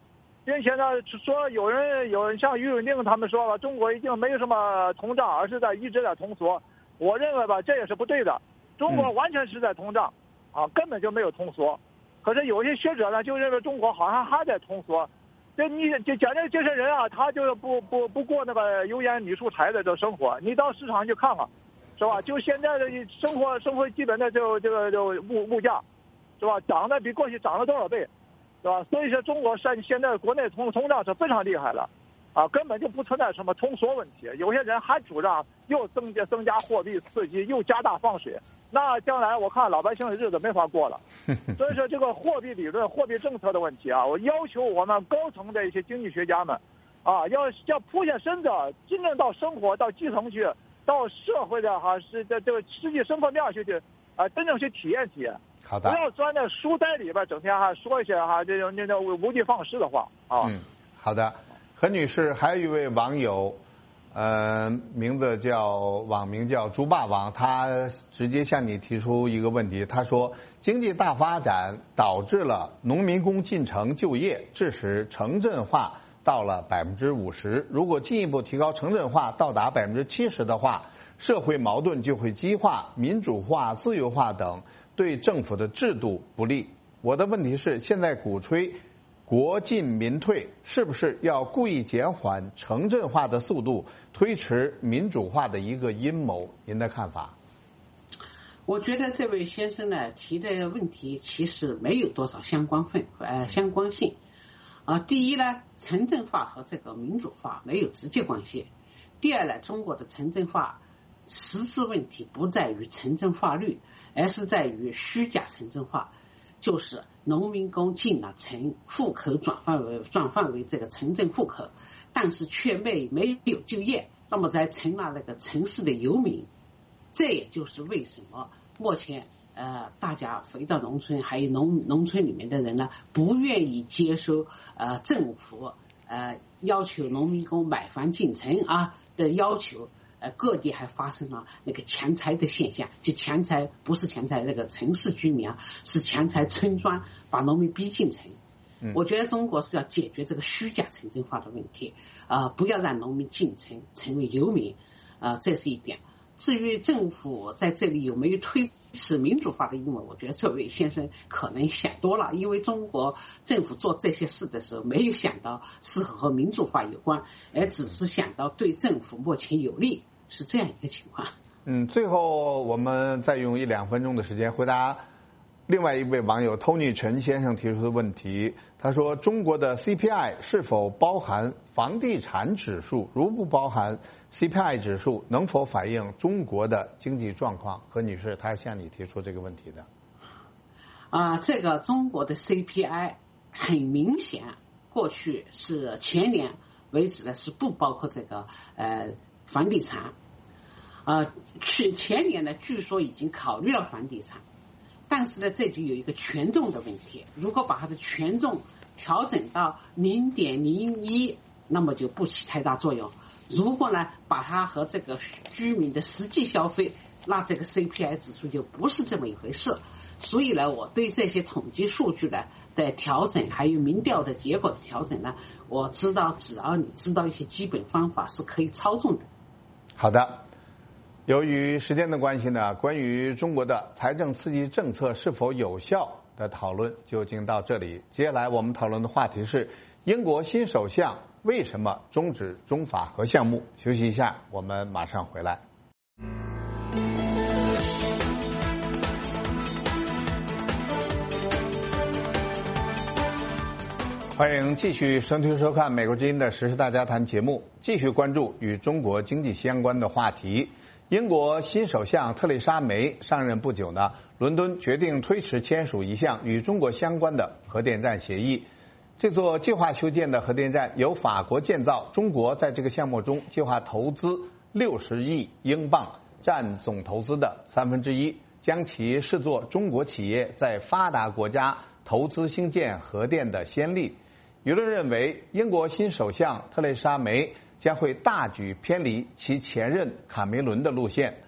并且呢说有人有人像于永定他们说了，中国已经没有什么通胀，而是在一直在通缩。我认为吧，这也是不对的。中国完全是在通胀，啊，根本就没有通缩。可是有些学者呢，就认为中国好像还在通缩。这你就讲这这些人啊，他就是不不不过那个油盐米蔬菜的这生活。你到市场去看看，是吧？就现在的生活生活基本的就这个就物物价，是吧？涨的比过去涨了多少倍，是吧？所以说中国现现在国内通通胀是非常厉害了。啊，根本就不存在什么通缩问题。有些人还主张又增加增加货币刺激，又加大放水，那将来我看老百姓的日子没法过了。所以说这个货币理论、货币政策的问题啊，我要求我们高层的一些经济学家们，啊，要要铺下身子，真正到生活、到基层去，到社会的哈是这这个实际生活面去去啊，真正去体验体验。 好的。 不要钻在书呆里边，整天还说一些哈这种那种无的放矢的话啊。 嗯，好的。何女士，还有一位网友，呃，名字叫网名叫猪霸王，他直接向你提出一个问题，他说，经济大发展导致了农民工进城就业，致使城镇化到了百分之五十。如果进一步提高城镇化到达百分之七十的话，社会矛盾就会激化，民主化、自由化等对政府的制度不利。我的问题是，现在鼓吹国进民退，是不是要故意减缓城镇化的速度，推迟民主化的一个阴谋？您的看法？ 我觉得这位先生呢提的问题其实没有多少相关分呃相关性啊。第一呢，城镇化和这个民主化没有直接关系。第二呢，中国的城镇化实质问题不在于城镇化率，而是在于虚假城镇化。就是农民工进了城，户口转换为转换为这个城镇户口，但是却没没有就业，那么才成了那个城市的游民。这也就是为什么目前呃大家回到农村，还有农农村里面的人呢，不愿意接受呃政府呃要求农民工买房进城啊的要求。呃，各地还发生了那个强拆的现象，就强拆不是强拆那个城市居民啊，是强拆村庄，把农民逼进城。嗯、我觉得中国是要解决这个虚假城镇化的问题，啊、呃，不要让农民进城成为游民，啊、呃，这是一点。至于政府在这里有没有推迟民主化的阴谋，我觉得这位先生可能想多了，因为中国政府做这些事的时候没有想到是和民主化有关，而只是想到对政府目前有利，是这样一个情况。 嗯，最后我们再用一两分钟的时间回答另外一位网友 Tony 陈先生提出的问题。他说，中国的 C P I 是否包含房地产指数？如不包含 C P I 指数，能否反映中国的经济状况？何女士，她是向你提出这个问题的。 啊、呃，这个中国的 C P I 很明显，过去是前年为止呢是不包括这个呃房地产。呃，去前年呢，据说已经考虑了房地产。但是呢，这就有一个权重的问题。如果把它的权重调整到零点零一，那么就不起太大作用。如果呢，把它和这个居民的实际消费，那这个 C P I 指数就不是这么一回事。所以呢，我对这些统计数据呢的调整，还有民调的结果的调整呢，我知道只要你知道一些基本方法是可以操纵的。 好的。由于时间的关系呢，关于中国的财政刺激政策是否有效的讨论就进到这里。接下来我们讨论的话题是英国新首相为什么终止中法核项目。休息一下，我们马上回来。欢迎继续收听收看美国之音的时事大家谈节目，继续关注与中国经济相关的话题。英国新首相特蕾莎梅上任不久呢，伦敦决定推迟签署一项与中国相关的核电站协议。这座计划修建的核电站由法国建造，中国在这个项目中计划投资六十亿英镑，占总投资的三分之一，将其视作中国企业在发达国家投资兴建核电的先例。舆论认为，英国新首相特蕾莎梅将会大举偏离其前任卡梅伦的路线。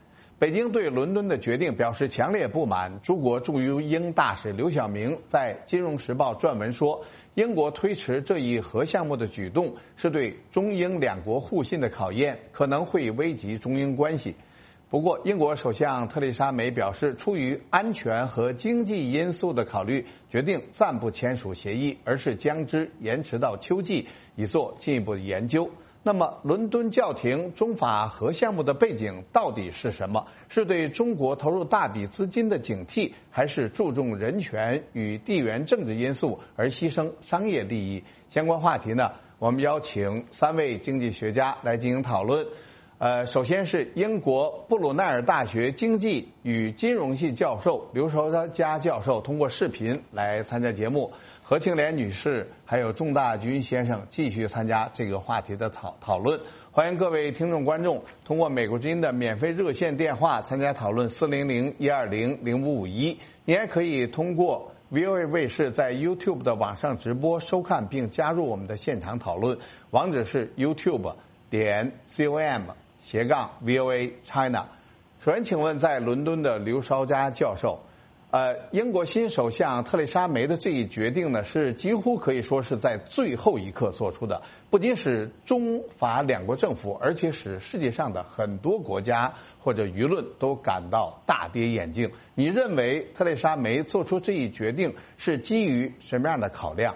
北京对伦敦的决定表示强烈不满。中国驻英大使刘晓明在《金融时报》撰文说，英国推迟这一核项目的举动是对中英两国互信的考验，可能会危及中英关系。不过，英国首相特蕾莎梅表示，出于安全和经济因素的考虑，决定暂不签署协议，而是将之延迟到秋季，以做进一步的研究。那么，伦敦叫停中法核项目的背景到底是什么？是对中国投入大笔资金的警惕，还是注重人权与地缘政治因素而牺牲商业利益？相关话题呢，我们邀请三位经济学家来进行讨论。呃，首先是英国布鲁奈尔大学经济与金融系教授刘绍佳教授通过视频来参加节目，何庆莲女士还有仲大军先生继续参加这个话题的讨讨论。欢迎各位听众观众通过美国之音的免费热线电话参加讨论四零零一二零零五五一，你还可以通过 V O A 卫视在 YouTube 的网上直播收看并加入我们的现场讨论，网址是 YouTube 点 com。斜杠 V O A China。首先，请问在伦敦的刘绍佳教授，呃，英国新首相特蕾莎梅的这一决定呢，是几乎可以说是在最后一刻做出的，不仅使中法两国政府，而且使世界上的很多国家或者舆论都感到大跌眼镜。你认为特蕾莎梅做出这一决定是基于什么样的考量？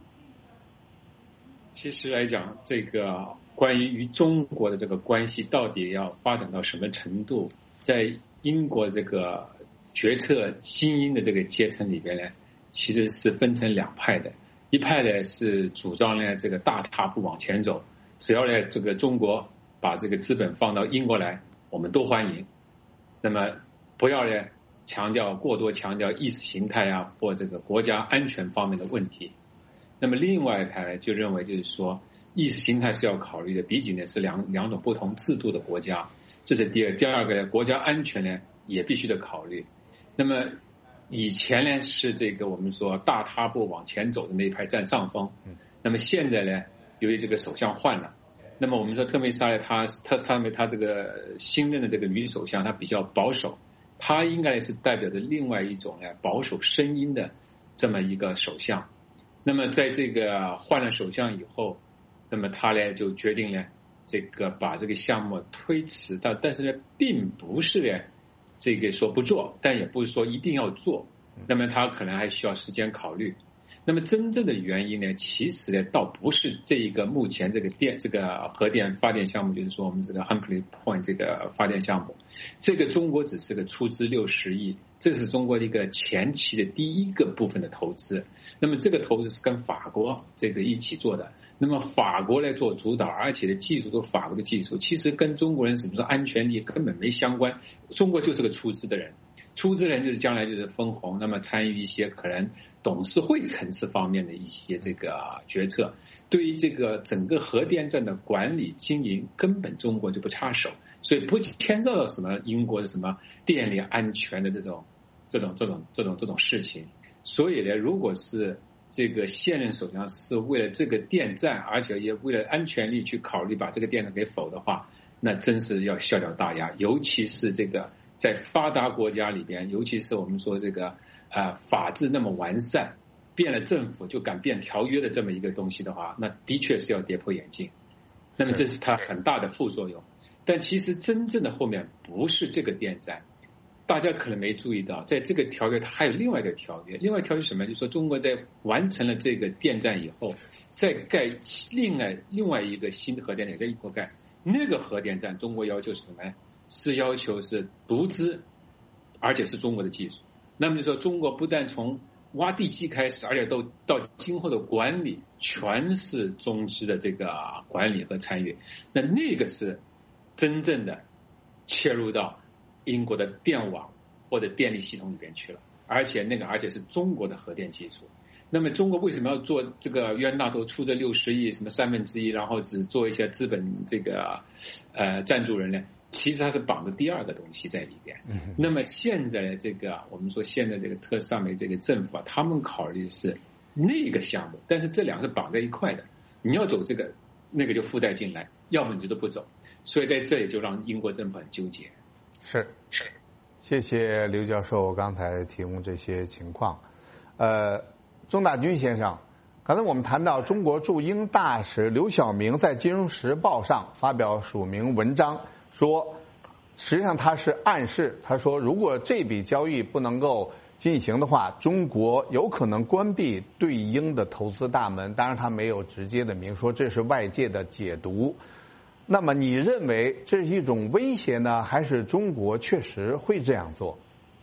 其实来讲，这个关于与中国的这个关系到底要发展到什么程度，在英国这个决策精英的这个阶层里边呢，其实是分成两派的。一派呢是主张呢这个大踏步往前走，只要呢这个中国把这个资本放到英国来，我们都欢迎。那么不要呢强调过多强调意识形态啊或这个国家安全方面的问题。那么另外一派呢就认为就是说，意识形态是要考虑的，毕竟呢是两两种不同制度的国家，这是第二。第二个呢，国家安全呢也必须得考虑。那么以前呢是这个我们说大踏步往前走的那一派占上风，那么现在呢，由于这个首相换了，那么我们说特蕾莎呢，她她她她这个新任的这个女首相，她比较保守，她应该是代表着另外一种呢保守声音的这么一个首相。那么在这个换了首相以后，那么他呢就决定呢，这个把这个项目推迟到，但是呢，并不是呢，这个说不做，但也不是说一定要做。那么他可能还需要时间考虑。那么真正的原因呢，其实呢，倒不是这一个目前这个电这个核电发电项目，就是说我们这个 Hinkley Point 这个发电项目，这个中国只是个出资六十亿，这是中国的一个前期的第一个部分的投资。那么这个投资是跟法国这个一起做的。那么法国来做主导，而且的技术都法国的技术，其实跟中国人什么说安全利益根本没相关。中国就是个出资的人，出资人就是将来就是分红，那么参与一些可能董事会层次方面的一些这个决策。对于这个整个核电站的管理经营，根本中国就不插手，所以不牵涉到什么英国的什么电力安全的这种这种这种这种这种事情。所以呢，如果是这个现任首相是为了这个电站，而且也为了安全力去考虑把这个电站给否的话，那真是要笑掉大牙。尤其是这个在发达国家里边，尤其是我们说这个呃法治那么完善，变了政府就敢变条约的这么一个东西的话，那的确是要跌破眼镜。那么这是它很大的副作用。但其实真正的后面不是这个电站。大家可能没注意到，在这个条约它还有另外一个条约，另外一条约是什么？就是说中国在完成了这个电站以后，再盖另外另外一个新的核电站在英国盖，那个核电站中国要求是什么？是要求是独资，而且是中国的技术。那么就说中国不但从挖地基开始，而且都到今后的管理全是中资的这个管理和参与，那那个是真正的切入到英国的电网或者电力系统里边去了，而且那个而且是中国的核电技术。那么中国为什么要做这个冤大头出这六十亿什么三分之一，然后只做一些资本这个呃赞助人呢？其实它是绑着第二个东西在里边。那么现在的这个我们说现在这个特斯拉梅这个政府啊，他们考虑的是那个项目，但是这两个是绑在一块的，你要走这个那个就附带进来，要么你就都不走。所以在这里就让英国政府很纠结。 是是，谢谢刘教授刚才提供这些情况。呃，钟大军先生，刚才我们谈到中国驻英大使刘晓明在《金融时报》上发表署名文章，说实际上他是暗示，他说如果这笔交易不能够进行的话，中国有可能关闭对英的投资大门。当然他没有直接的明说，这是外界的解读。那么你认为这是一种威胁呢，还是中国确实会这样做？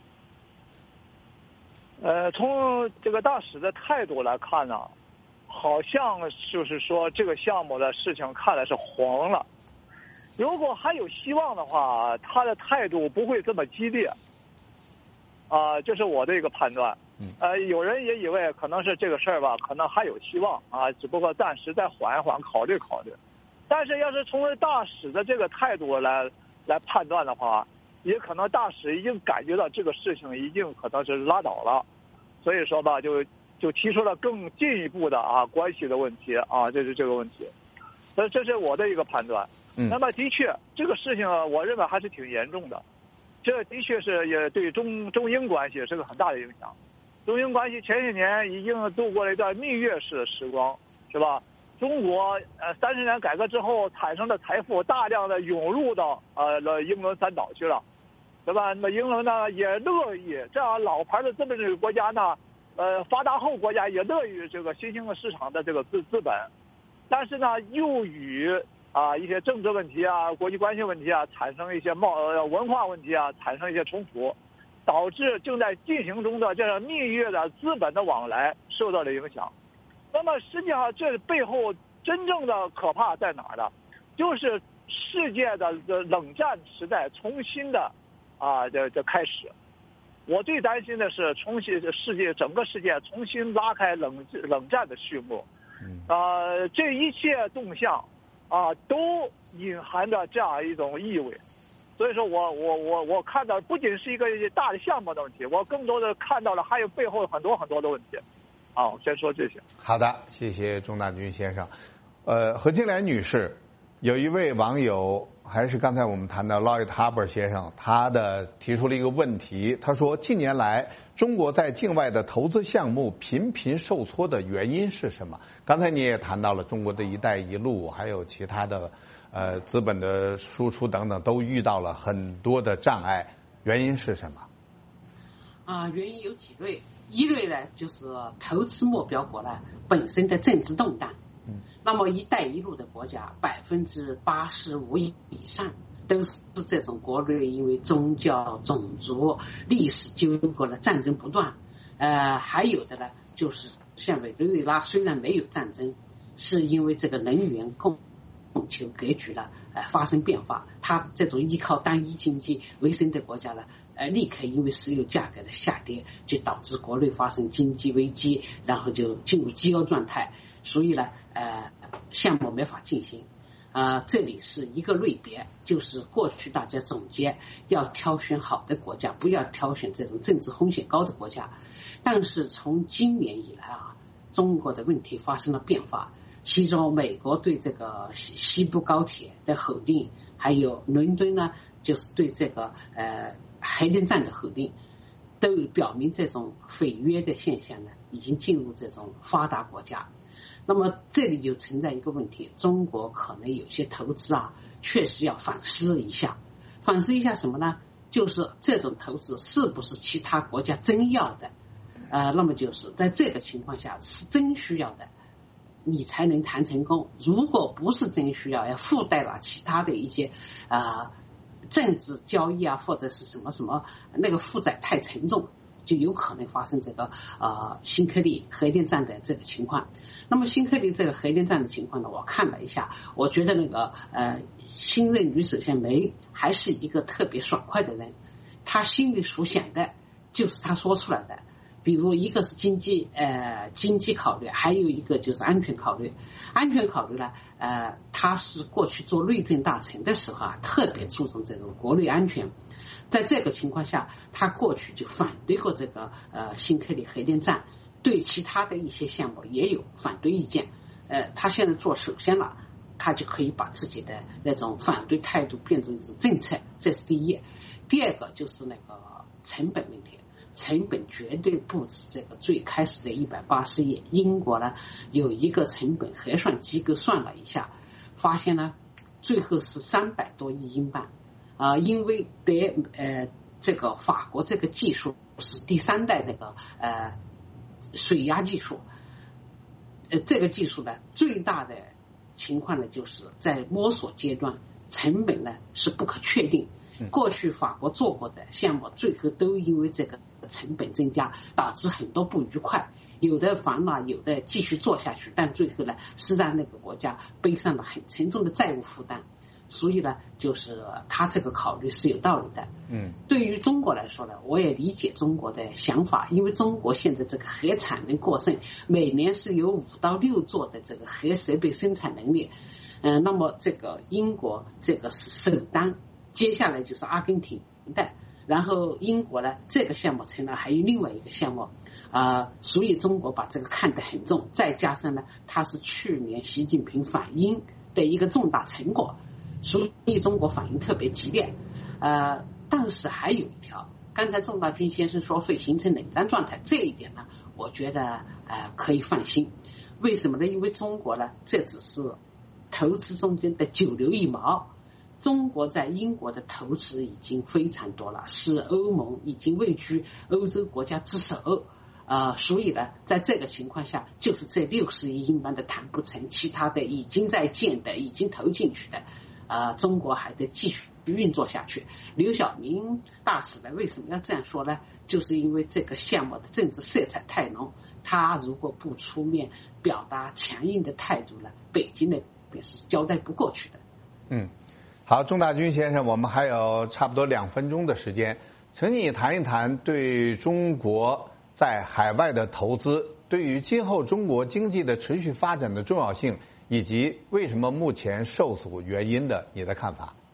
呃，从这个大使的态度来看呢，好像就是说这个项目的事情看来是黄了。如果还有希望的话，他的态度不会这么激烈。啊、呃，这是我的一个判断。呃，有人也以为可能是这个事儿吧，可能还有希望啊，只不过暂时再缓一缓，考虑考虑。但是要是从大使的这个态度来来判断的话，也可能大使已经感觉到这个事情已经可能是拉倒了，所以说吧，就就提出了更进一步的啊关系的问题啊，这是这个问题。所以这是我的一个判断。嗯，那么的确这个事情我认为还是挺严重的。这的确是也对中中英关系是个很大的影响。中英关系前些年已经度过了一段蜜月式的时光，是吧？中国呃三十年改革之后产生的财富大量的涌入到呃了英伦三岛去了，对吧？那么英伦呢也乐意这样老牌的资本主义国家呢，呃发达后国家也乐于这个新兴的市场的这个资资本，但是呢又与啊一些政治问题啊、国际关系问题啊产生一些贸呃文化问题啊产生一些冲突，导致正在进行中的这样蜜月的资本的往来受到了影响。那么实际上这背后真正的可怕在哪儿呢？就是世界的冷战时代重新的啊这这开始。我最担心的是重新世界整个世界重新拉开冷冷战的序幕。呃，这一切动向啊都隐含着这样一种意味。所以说我我我我看到不仅是一个大的项目的问题，我更多的看到了还有背后很多很多的问题。啊，我先说这些。 好的，谢谢钟大军先生。呃，何金莲女士，有一位网友，还是刚才我们谈的 Lloyd Harbour 先生，他的提出了一个问题，他说近年来中国在境外的投资项目频频受挫的原因是什么？刚才你也谈到了中国的一带一路，还有其他的呃资本的输出等等，都遇到了很多的障碍，原因是什么？ 啊，原因有几类。一类呢，就是投资目标国呢本身的政治动荡。嗯，那么“一带一路”的国家百分之八十五以上都是这种国内因为宗教、种族、历史纠葛的战争不断。呃，还有的呢，就是像委内瑞拉虽然没有战争，是因为这个能源供供求格局呢呃发生变化，它这种依靠单一经济为生的国家呢。呃，立刻因为石油价格的下跌，就导致国内发生经济危机，然后就进入饥饿状态，所以呢，呃，项目没法进行。啊、呃，这里是一个类别，就是过去大家总结要挑选好的国家，不要挑选这种政治风险高的国家。但是从今年以来啊，中国的问题发生了变化，其中美国对这个西西部高铁的否定，还有伦敦呢，就是对这个呃。核电站的否定，都表明这种毁约的现象呢，已经进入这种发达国家。那么这里就存在一个问题，中国可能有些投资啊，确实要反思一下。反思一下什么呢？就是这种投资是不是其他国家真要的？呃，那么就是在这个情况下是真需要的，你才能谈成功。如果不是真需要，要附带了其他的一些啊。呃政治交易啊，或者是什么什么，那个负载太沉重，就有可能发生这个呃新科利核电站的这个情况。那么新科利这个核电站的情况呢，我看了一下，我觉得那个呃新任女首相梅还是一个特别爽快的人，她心里所想的就是她说出来的。比如一个是经济呃经济考虑，还有一个就是安全考虑。安全考虑呢，呃，他是过去做内政大臣的时候啊，特别注重这种国内安全。在这个情况下，他过去就反对过这个呃新科利核电站，对其他的一些项目也有反对意见。呃，他现在做首相了，他就可以把自己的那种反对态度变成一种政策，这是第一。 第二个就是那个成本问题，成本绝对不止这个最开始的一百八十亿。英国呢有一个成本核算机构算了一下，发现呢最后是三百多亿英镑啊、呃，因为德呃这个法国这个技术是第三代那个呃水压技术，呃这个技术呢最大的情况呢就是在摸索阶段，成本呢是不可确定。过去法国做过的项目，最后都因为这个成本增加，导致很多不愉快，有的烦恼，有的继续做下去，但最后呢，是让那个国家背上了很沉重的债务负担。所以呢，就是他这个考虑是有道理的。嗯，对于中国来说呢，我也理解中国的想法，因为中国现在这个核产能过剩，每年是有五到六座的这个核设备生产能力。嗯、呃，那么这个英国这个是首单。接下来就是阿根廷的，然后英国呢这个项目成了还有另外一个项目，呃，所以中国把这个看得很重，再加上呢它是去年习近平访英的一个重大成果，所以中国反应特别激烈。呃，但是还有一条，刚才仲大军先生说会形成冷战状态，这一点呢我觉得呃可以放心。为什么呢？因为中国呢这只是投资中间的九牛一毛，中国在英国的投资已经非常多了，是欧盟已经位居欧洲国家之首，呃，所以呢，在这个情况下，就是这六十亿英镑的谈不成，其他的已经在建的、已经投进去的，呃，中国还得继续运作下去。刘晓明大使呢，为什么要这样说呢？就是因为这个项目的政治色彩太浓，他如果不出面表达强硬的态度呢，北京那边是交代不过去的。嗯。 好，仲大军先生，我们还有差不多两分钟的时间，请你谈一谈对中国在海外的投资，对于今后中国经济的持续发展的重要性，以及为什么目前受阻原因的你的看法。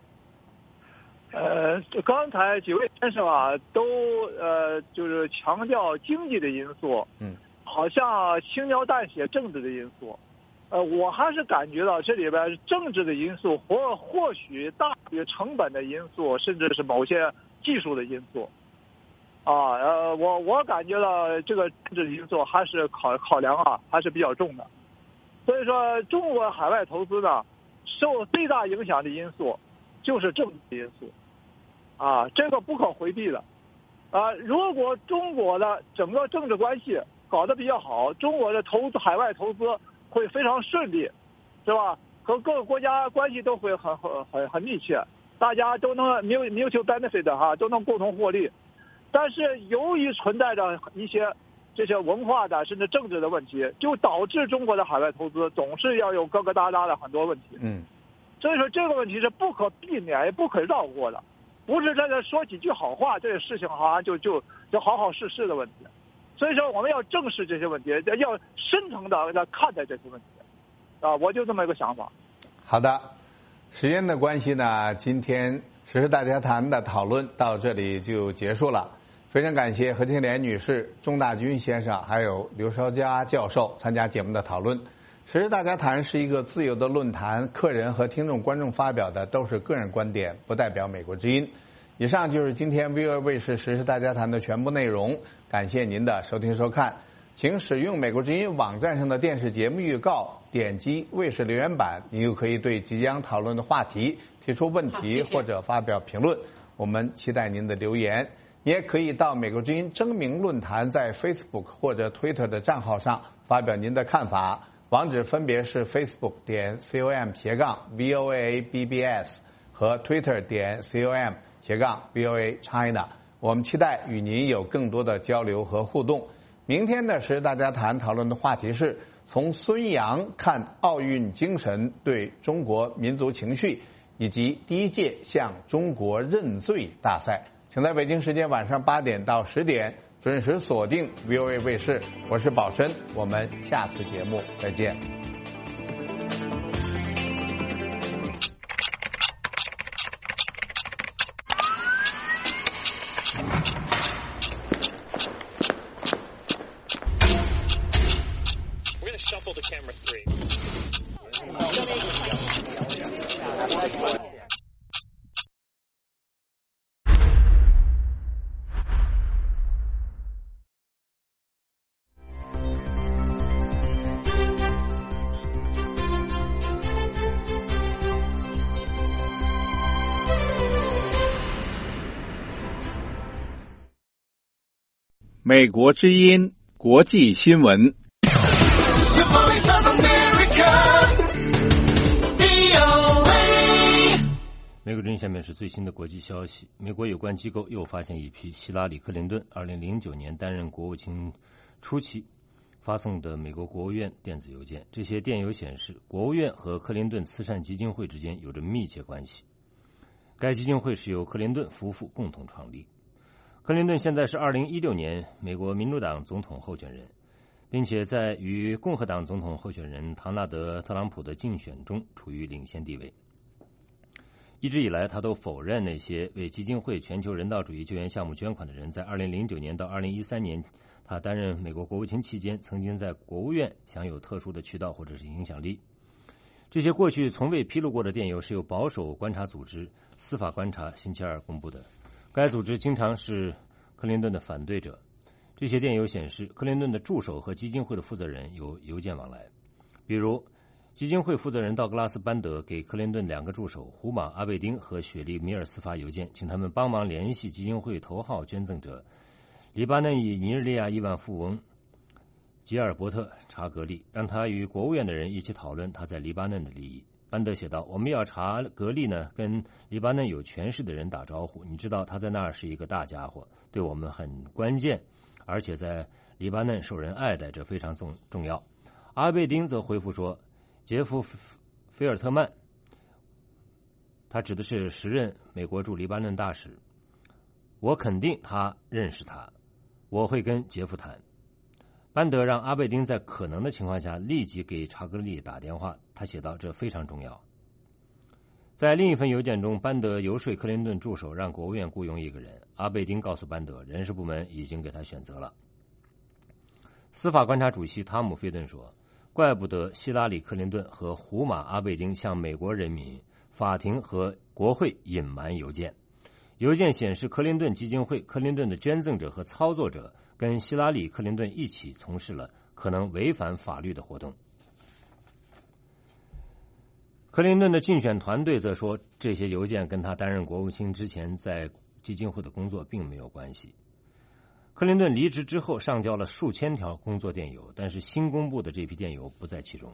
呃，刚才几位先生啊，都呃就是强调经济的因素，嗯，好像轻描淡写政治的因素。呃，我还是感觉到这里边政治的因素或或许大于成本的因素，甚至是某些技术的因素。啊，呃，我我感觉到这个政治因素还是考考量啊，还是比较重的。所以说，中国海外投资呢，受最大影响的因素就是政治因素。啊，这个不可回避的。啊，如果中国的整个政治关系搞得比较好，中国的投资海外投资会非常顺利，是吧？和各个国家关系都会很很很很密切，大家都能 mutual benefit 哈，都能共同获利。但是由于存在着一些这些文化的甚至政治的问题，就导致中国的海外投资总是要有疙疙瘩瘩的很多问题。嗯，所以说这个问题是不可避免也不可绕过的，不是在这说几句好话，这个事情好像就就就好好事事的问题。所以说我们要正视这些问题，要深层的来看待这些问题，啊，我就这么一个想法。 好的，时间的关系呢，今天时事大家谈的讨论到这里就结束了。非常感谢何庆莲女士、仲大军先生还有刘绍佳教授参加节目的讨论。时事大家谈是一个自由的论坛，客人和听众观众发表的都是个人观点，不代表美国之音。以上就是今天 V O A 卫视时事大家谈的全部内容，感谢您的收听收看。请使用美国之音网站上的电视节目预告，点击卫视留言板，你就可以对即将讨论的话题提出问题或者发表评论。我们期待您的留言。你也可以到美国之音征名论坛在 Facebook 或者 Twitter 的账号上发表您的看法，网址分别是 Facebook 点 com 斜杠 V O A B B S 和 Twitter 点 com 斜杠 V O A China。 我们期待与您有更多的交流和互动。明天的时事大家谈讨论的话题是从孙杨看奥运精神对中国民族情绪，以及第一届向中国认罪大赛。请在北京时间晚上八点到十点准时锁定 V O A 卫视，我是宝申，我们下次节目再见。 Shuffle to camera three. 美国之音国际新闻。 美国之音下面是最新的国际消息。美国有关机构又发现一批希拉里·克林顿二零零九年担任国务卿初期发送的美国国务院电子邮件。这些电邮显示，国务院和克林顿慈善基金会之间有着密切关系。该基金会是由克林顿夫妇共同创立。克林顿现在是二零一六年美国民主党总统候选人，并且在与共和党总统候选人唐纳德·特朗普的竞选中处于领先地位。一直以来，他都否认那些为基金会全球人道主义救援项目捐款的人在二零零九年到二零一三年他担任美国国务卿期间曾经在国务院享有特殊的渠道或者是影响力。这些过去从未披露过的电邮是由保守观察组织司法观察星期二公布的。该组织经常是克林顿的反对者。这些电邮显示，克林顿的助手和基金会的负责人有邮件往来。比如，基金会负责人道格拉斯·班德给克林顿两个助手胡马·阿贝丁和雪莉·米尔斯发邮件，请他们帮忙联系基金会头号捐赠者黎巴嫩裔尼日利亚亿万富翁吉尔伯特·查格利，让他与国务院的人一起讨论他在黎巴嫩的利益。班德写道：“我们要查格利呢，跟黎巴嫩有权势的人打招呼。你知道他在那儿是一个大家伙，对我们很关键，而且在黎巴嫩受人爱戴，这非常重重要。”阿贝丁则回复说：“杰夫·菲尔特曼，他指的是时任美国驻黎巴嫩大使。我肯定他认识他，我会跟杰夫谈。”班德让阿贝丁在可能的情况下立即给查格利打电话，他写道：“这非常重要。”在另一份邮件中，班德游说克林顿助手让国务院雇佣一个人。阿贝丁告诉班德，人事部门已经给他选择了。司法观察主席汤姆·费顿说：“怪不得希拉里·克林顿和胡马·阿贝丁向美国人民、法庭和国会隐瞒邮件。邮件显示，克林顿基金会、克林顿的捐赠者和操作者跟希拉里·克林顿一起从事了可能违反法律的活动。”克林顿的竞选团队则说，这些邮件跟他担任国务卿之前在基金会的工作并没有关系。克林顿离职之后上交了数千条工作电邮，但是新公布的这批电邮不在其中。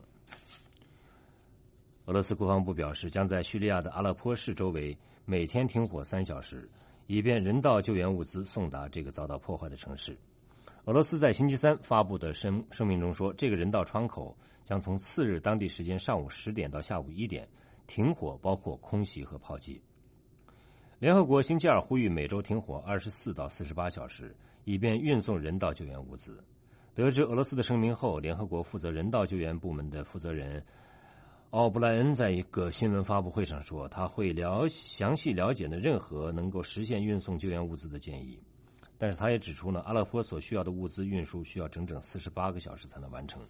俄罗斯国防部表示，将在叙利亚的阿勒颇市周围每天停火三小时，以便人道救援物资送达这个遭到破坏的城市。俄罗斯在星期三发布的声声明中说，这个人道窗口将从次日当地时间上午十点到下午一点停火，包括空袭和炮击。联合国星期二呼吁每周停火二十四到四十八小时，以便运送人道救援物资。得知俄罗斯的声明后，联合国负责人道救援部门的负责人奥布莱恩在一个新闻发布会上说，他会了详细了解呢任何能够实现运送救援物资的建议。但是他也指出呢，阿勒颇所需要的物资运输需要整整四十八个小时才能完成。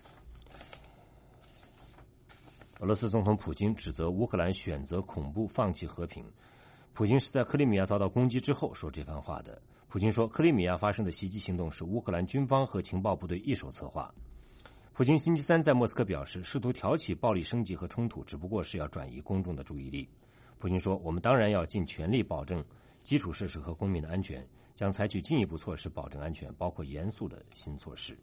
俄罗斯总统普京指责乌克兰选择恐怖放弃和平。普京是在克里米亚遭到攻击之后说这番话的。普京说，克里米亚发生的袭击行动是乌克兰军方和情报部队一手策划。普京星期三在莫斯科表示，试图挑起暴力升级和冲突只不过是要转移公众的注意力。普京说，我们当然要尽全力保证基础设施和公民的安全，将采取进一步措施保证安全，包括严肃的新措施。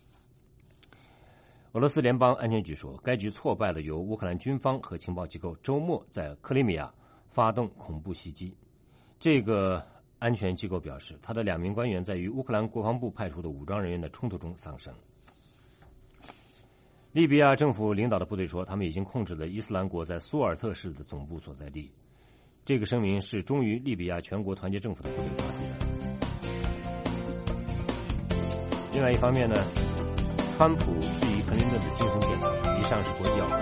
俄罗斯联邦安全局说，该局挫败了由乌克兰军方和情报机构周末在克里米亚发动恐怖袭击。这个安全机构表示，他的两名官员在与乌克兰国防部派出的武装人员的冲突中丧生。利比亚政府领导的部队说，他们已经控制了伊斯兰国在苏尔特市的总部所在地。这个声明是忠于利比亚全国团结政府的部队发出的。另外一方面呢，川普质疑克林顿的精神健康。以上是国际要闻。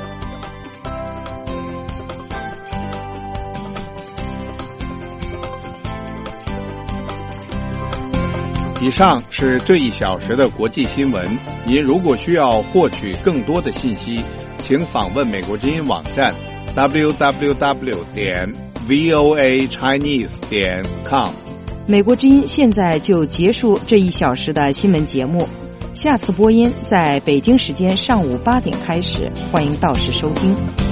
以上是这一小时的国际新闻。您如果需要获取更多的信息，请访问美国之音网站 double-u double-u double-u 点 v o a chinese 点 com。 美国之音现在就结束这一小时的新闻节目，下次播音在北京时间上午八点开始，欢迎到时收听。